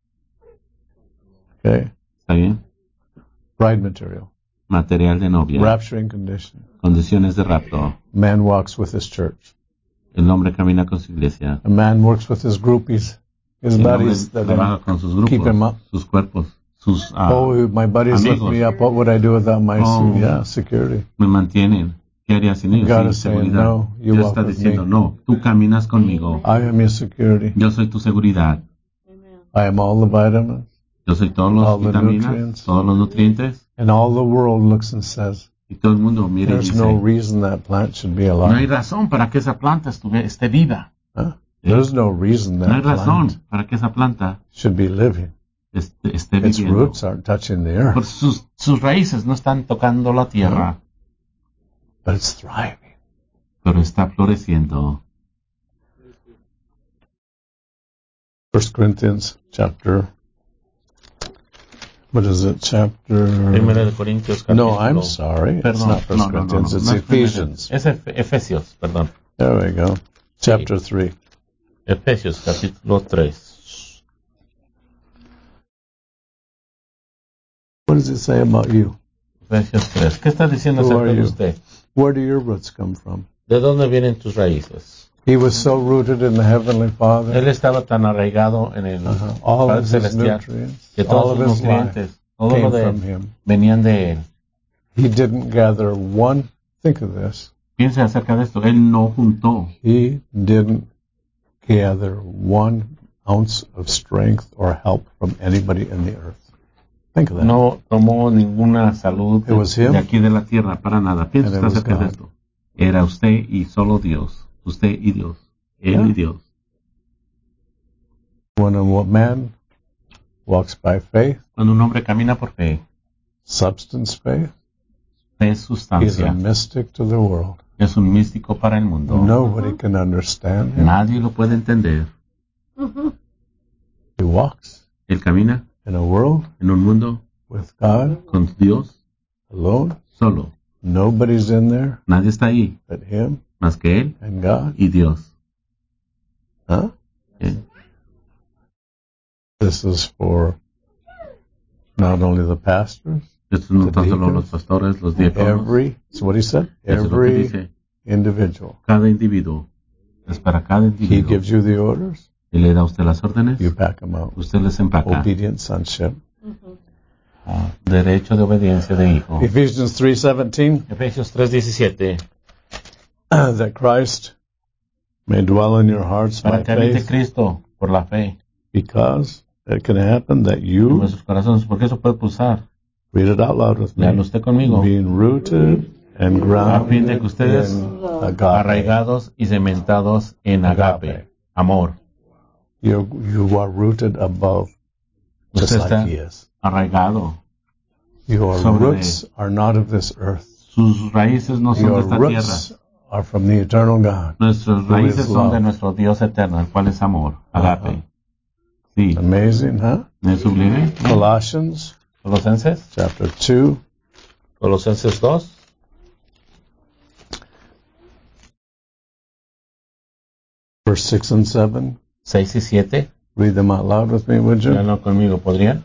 Okay? ¿Está bien? Bride material. Material de novia. Rapturing condition. Condiciones de rapto. Man walks with his church. El hombre camina con su iglesia. A man works with his groupies. His El hombre buddies that trabaja con sus grupos, keep him up. sus cuerpos, sus Oh, my buddies lift amigos. me up. What would I do without my Oh. yeah, security? me mantienen. ¿Qué haría sin ellos? God Sin is saying, seguridad. no, you Dios walk está with diciendo, me. no, tú caminas conmigo. I am your security. Yo soy tu seguridad. I am all the vitamins. Yo soy todos All los the vitaminas, nutrients. todos los nutrientes. And all the world looks and says, Y todo el mundo mira y there's dice, no reason that plant should be no hay alive. razón para que esa planta esté viva. Huh? There's no reason No hay that razón plant para que esa planta should be living. esté Its viviendo. roots aren't touching the earth, Por sus raíces no están tocando la tierra, but it's thriving. pero está floreciendo. 1 Corinthians chapter, what is it, chapter? Primera de Corintios capítulo. No, I'm sorry. It's Perdón, not 1 Corinthians, it's no es Ephesians. Es Efesios, perdón. There we go. Chapter 3. Efesios capítulo 3. What does it say about you? Efesios 3. ¿Qué está diciendo Who acerca are de you? usted? Where do your roots come from? ¿De dónde vienen tus raíces? He was so rooted in the Heavenly Father. Él estaba tan arraigado en el All Padre of his Celestial nutrients, que all todos of sus his life nutrientes, Todo came lo de from él him. venían de él. He didn't gather one, think of this, Piense acerca de esto. Él no juntó, he didn't gather 1 ounce of strength or help from anybody in the earth. Think of that. no tomó ninguna salud It was him, de aquí de la tierra para nada. Piense and it usted was acerca de God. esto. Era usted y solo Dios. Usted y Dios. Él Yeah. y Dios. When a man walks by faith, Cuando un hombre camina por fe, substance faith, fe es he's a sustancia. mystic to the world. Es un místico para el mundo. Nobody can understand him. Nadie lo puede entender. He walks Él camina in a world en un mundo with God con Dios alone. solo. Nobody's in there Nadie está ahí but him más que Él and God. y Dios. Huh? ¿Eh? This is for not only the pastors, Estos no The están solo deacons, los pastores, los diáconos. that's what he said, Eso es lo que every dice. individual. Cada individuo. Es para cada He individuo. gives you the orders, Y le da a usted las órdenes. you pack them out. Usted les empaca. Obedient sonship. Derecho de obediencia de hijo. Ephesians 3:17, Efesios 3:17. that Christ may dwell in your hearts Para by que habite faith, Cristo por la fe because it can happen that en you, nuestros corazones. Porque eso puede pulsar. read it out loud with Léalo me, usted conmigo. being rooted and A fin de que grounded ustedes in agape. arraigados y cementados en agape. Amor. You are rooted above, just Usted like está he is. arraigado. Your sobre roots are not of this earth. Sus raíces no son de Your esta roots tierra. are from the eternal God. Nuestras who raíces is son de love. nuestro Dios eterno, el cual es amor. Agape. Sí. Amazing, huh? ¿No es sublime? ¿No? Colossians Colosenses. chapter 2, Colosenses 2. verse 6 and 7. 6 y 7. Read them out loud with me, would you? Léanlo conmigo, ¿podrían?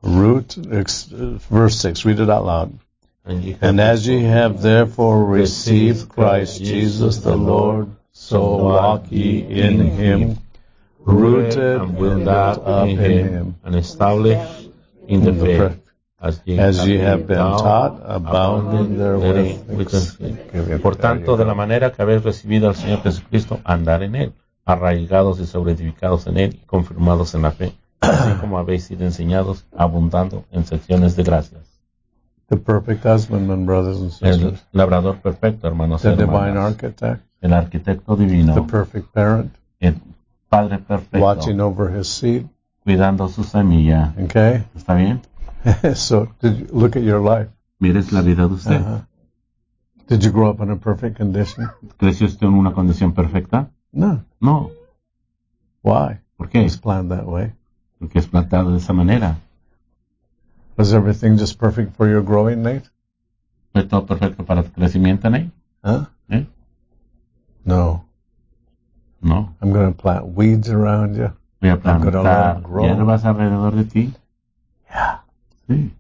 Verse 6, read it out loud. And as ye have therefore received Christ Jesus the Lord, so walk ye in him, rooted and and built built up up in in him, him, and established in the in the faith, as ye have been taught, abounding therewith. Por tanto, de la manera que habéis recibido al Señor Jesucristo, andar en él, arraigados y sobreedificados en él y confirmados en la fe, así como habéis sido enseñados, abundando en secciones de gracias. The perfect husbandman, brothers and El sisters. labrador perfecto, hermanos y The divine hermanas. architect. El arquitecto divino. The perfect parent. El padre perfecto. Watching over his seed. Cuidando su semilla. Okay? ¿Está bien? So, did you look at your life? Mires la vida de usted. Uh-huh. Did you grow up in a perfect condition? ¿Creció usted en una condición perfecta? No. No. Why? ¿Por It qué? was planned that way. Porque es plantado de esa manera. Was everything just perfect for your growing, Nate? ¿Fue todo perfecto para tu crecimiento, Nate? Huh? ¿Eh? No. No. I'm going to plant weeds around you. Voy a I'm gonna let plantar them grow. hierbas alrededor de ti. Yeah. Sí.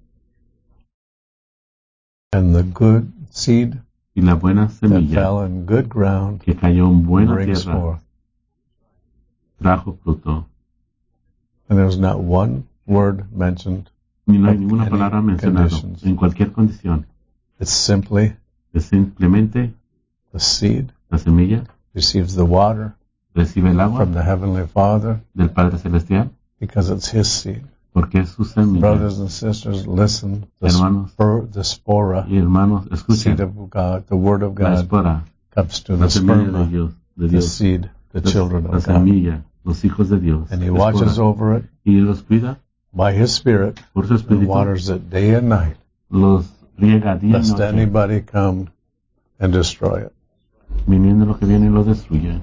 And the good seed Y la buena that semilla fell in good ground que cayó en buena brings tierra forth. trajo fruto. And there's not one word mentioned. Y no hay Of ninguna any palabra mencionada conditions. en cualquier condición. It's simply Es simplemente the seed la semilla receives the water recibe el agua from the Heavenly Father del Padre Celestial because it's His seed. porque es su semilla. Brothers and sisters, listen. Hermanos The spora, y hermanos, seed escuchen. of God, the Word of La God, espora, comes to la the semilla de sperma, Dios, the Dios, seed, the children la of God. semilla, los hijos de Dios. And He la watches espora. over it Y los cuida by His Spirit por su and espíritu, waters it day and night, los riega día y lest noche, anybody come and destroy it. viniendo lo que viene y lo destruye.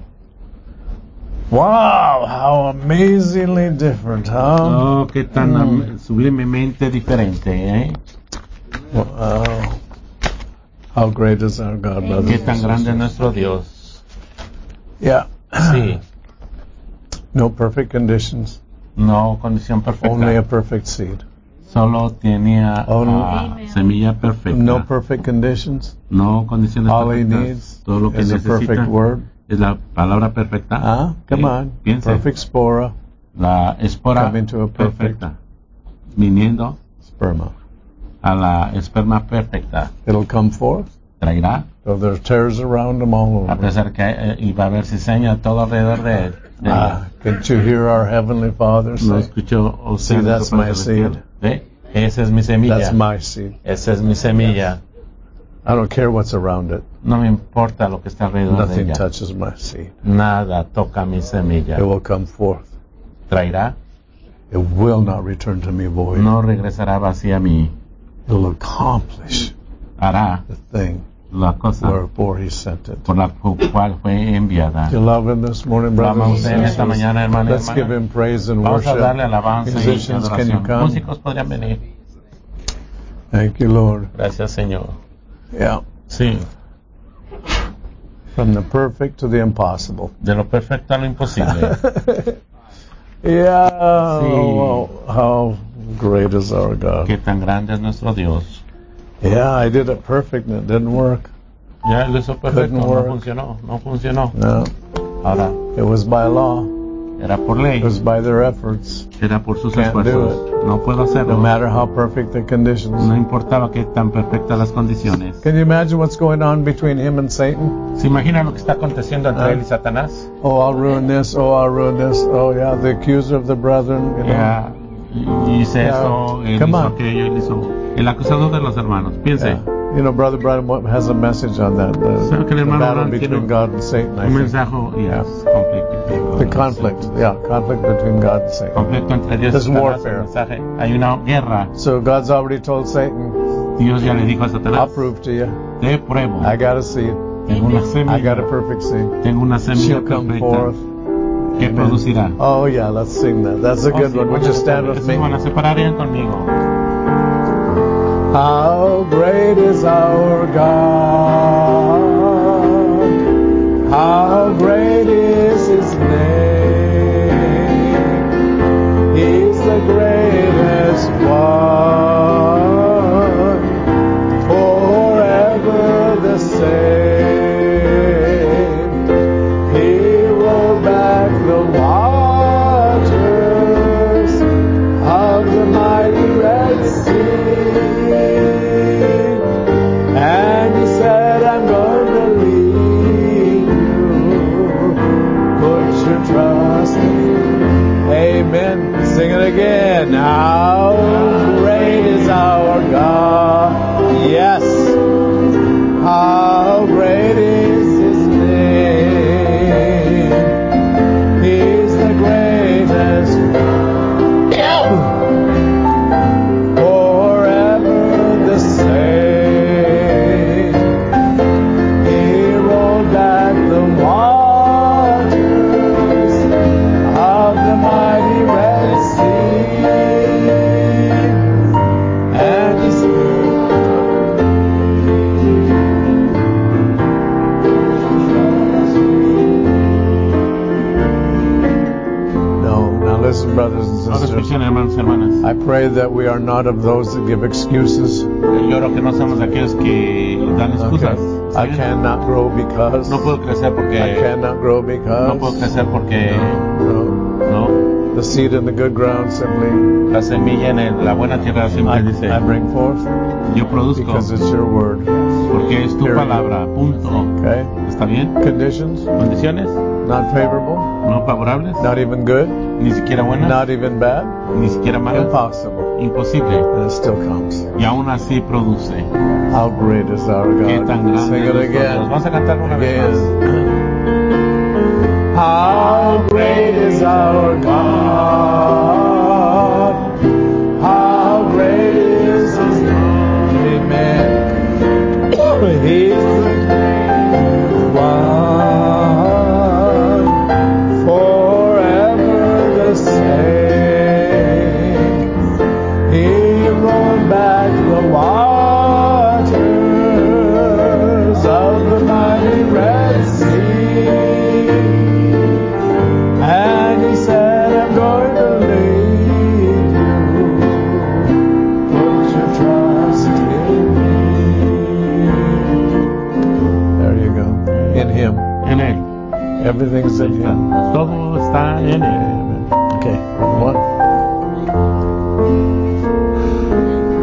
Wow, how amazingly different, huh? Oh, qué tan sublimemente diferente, ¿eh? Wow. How great is our God, brothers Qué and tan grande es sisters. nuestro Dios. Yeah. Sí, No perfect conditions, no condición only a perfecta, perfect seed. solo tenía semilla perfecta. No perfect conditions. No condiciones All he perfectas. needs Todo lo que is a necesita perfect word. es la palabra perfecta. Come on. Piense, Perfect spora, la espora coming to a perfect perfecta, viniendo sperma. a la esperma perfecta. It'll come forth. Traerá, So there's tares around him all a over. pesar que y va a haber cizaña todo alrededor de él. Can't you hear our Heavenly Father ¿No say, escuchó See, usted? that's my seed. ¿Ve? Esa es mi semilla. That's my seed. Esa es mi semilla. I don't care what's around it. No me importa lo que está alrededor de Nothing ella. touches my seed. Nada toca mi semilla. It will come forth. Traerá, It will not return to me void. no regresará vacía a mí. It'll accomplish Hará the thing la cosa wherefore He sent it. por la cual fue enviada. You love Him this morning, Lo brothers ama and usted en esta sisters. mañana, hermano y Let's give hermana. Him praise and Vamos a darle worship. alabanza y Musicians, can you adoración. come? Músicos podrían venir. Thank you, Lord. Gracias, Señor. Yeah. Sí, From the perfect to the impossible. de lo perfecto a lo imposible. Yeah. Sí. Oh, how great is our God. Qué tan grande es nuestro Dios. Yeah, I did it perfect and it didn't work. Ya lo hizo perfecto, Couldn't no work. funcionó, no funcionó. No, Ahora, it was by law. era por ley, It was by their efforts. era por sus Can't do esfuerzos. No puedo No hacerlo. matter how perfect the conditions. No importaba que tan perfectas las condiciones. Can you imagine what's going on between him and Satan? ¿Se imagina lo que está aconteciendo entre él y Satanás? Oh, I'll ruin this. Oh, I'll ruin this. Oh, yeah, the accuser of the brethren. You know. Ya, y hice Yeah. eso, él Come hizo on. aquello, él hizo. El acusador de los hermanos, piense. Yeah. You know, Brother Branham has a message on that. ¿Sabe que el The hermano battle Branham between tiene God and Satan, I un think. mensaje? Yeah. Yes, conflicto. The conflict. Yeah, conflict between God and Satan. Conflicto entre Dios y There's Satanás. warfare. El mensaje. Hay una guerra. So God's already told Satan, Dios ya le dijo a I'll Satanás, prove to you. te pruebo. I got a seed. Tengo una I got a semilla. perfect seed. Tengo una semilla She'll come perfecta forth. que producirá. Oh, yeah, let's sing that. That's a good one. Would you stand with me? Van a separarían conmigo. How great is our God? How great is His name? He's the greatest one, forever the same. He rolled back the waters of the mighty Red Sea. And He said, I'm going to lead you. Put your trust in Him. Amen. Sing it again. How great is our God. Yes. How great is His name. He's the greatest. Forever the same. He rolled back the waters of the mighty Red Sea. And He No, now listen, brothers and Ahora sisters. escuchen, hermanos y hermanas. I pray that we are not of those that give excuses. Yo oro que no somos de aquellos que dan excusas. Okay. I cannot grow because. No puedo crecer I porque. cannot grow because. No puedo crecer porque. No. No. The seed in the good ground simply. La semilla en la buena tierra siempre dice. I bring forth Yo produzco because it's your word. porque es tu Period. palabra. Punto. Okay? ¿Está bien? Conditions Condiciones not favorable, no favorables, not even good, ni siquiera buenas, not even bad, ni siquiera malas. impossible. Imposible. And it still comes. Y aún así produce. How great is our Qué God. tan grande Sing es it nuestro Dios. again. Vamos a cantar una vez más. Again. How great is our God. How great is His name. Amen. He's the one, forever the same. He rolled back the waters of the mighty Red Sea. And He said, I'm going to lead you. Put your trust in me. There you go. In Him. En Él. Everything's in Him. Todo está en Él. Okay, one.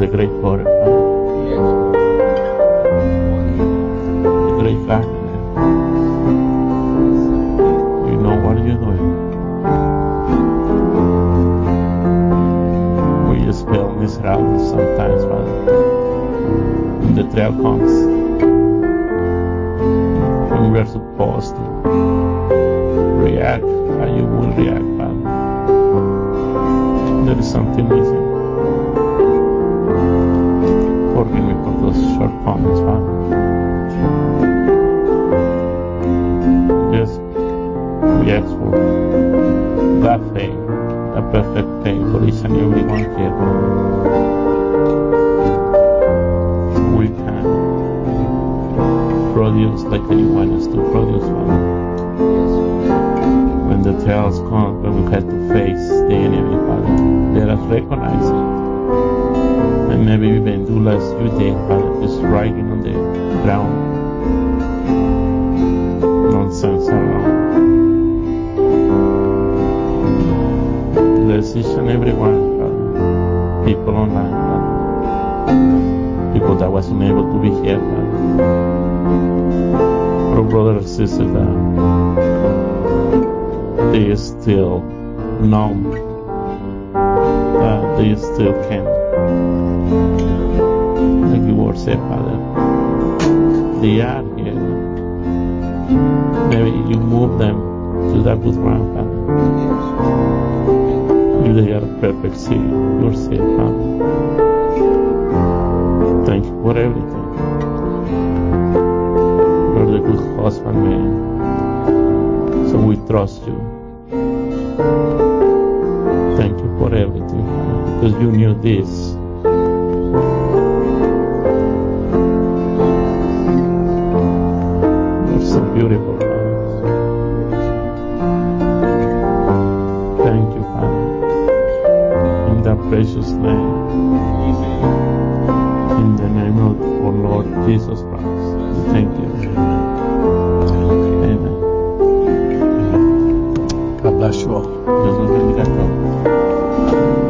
the great potter, Father. The great gardener. You know what you're doing. We just feel miserable sometimes, Father. When the trial comes, when we are supposed to react how you will react, Father. There is something missing. Forgive me for those shortcomings, Father. Yes, we ask for that faith, that perfect faith for each and every one here. So we can produce like you want us to produce, Father. When the trials come, when we have to face the enemy, Father, let us recognize it. And maybe even do as you did, Father, just writing on the ground. Nonsense around. Bless each and every one, Father. People online, Father. People that wasn't able to be here, Father. Our brothers and sisters that they still know that they still can. Like you were said, Father, they are here. Maybe you move them to that good ground, Father. You they are perfect seed, your seed, Father. Thank you for everything. You're the good husband, man. So we trust you. Thank you for everything, Father, because you knew this. You're so beautiful, Father. Thank you, Father. In that precious name. In the name of our Lord Jesus Christ. Thank you. Amen. God bless you all. Dios los bendiga a todos.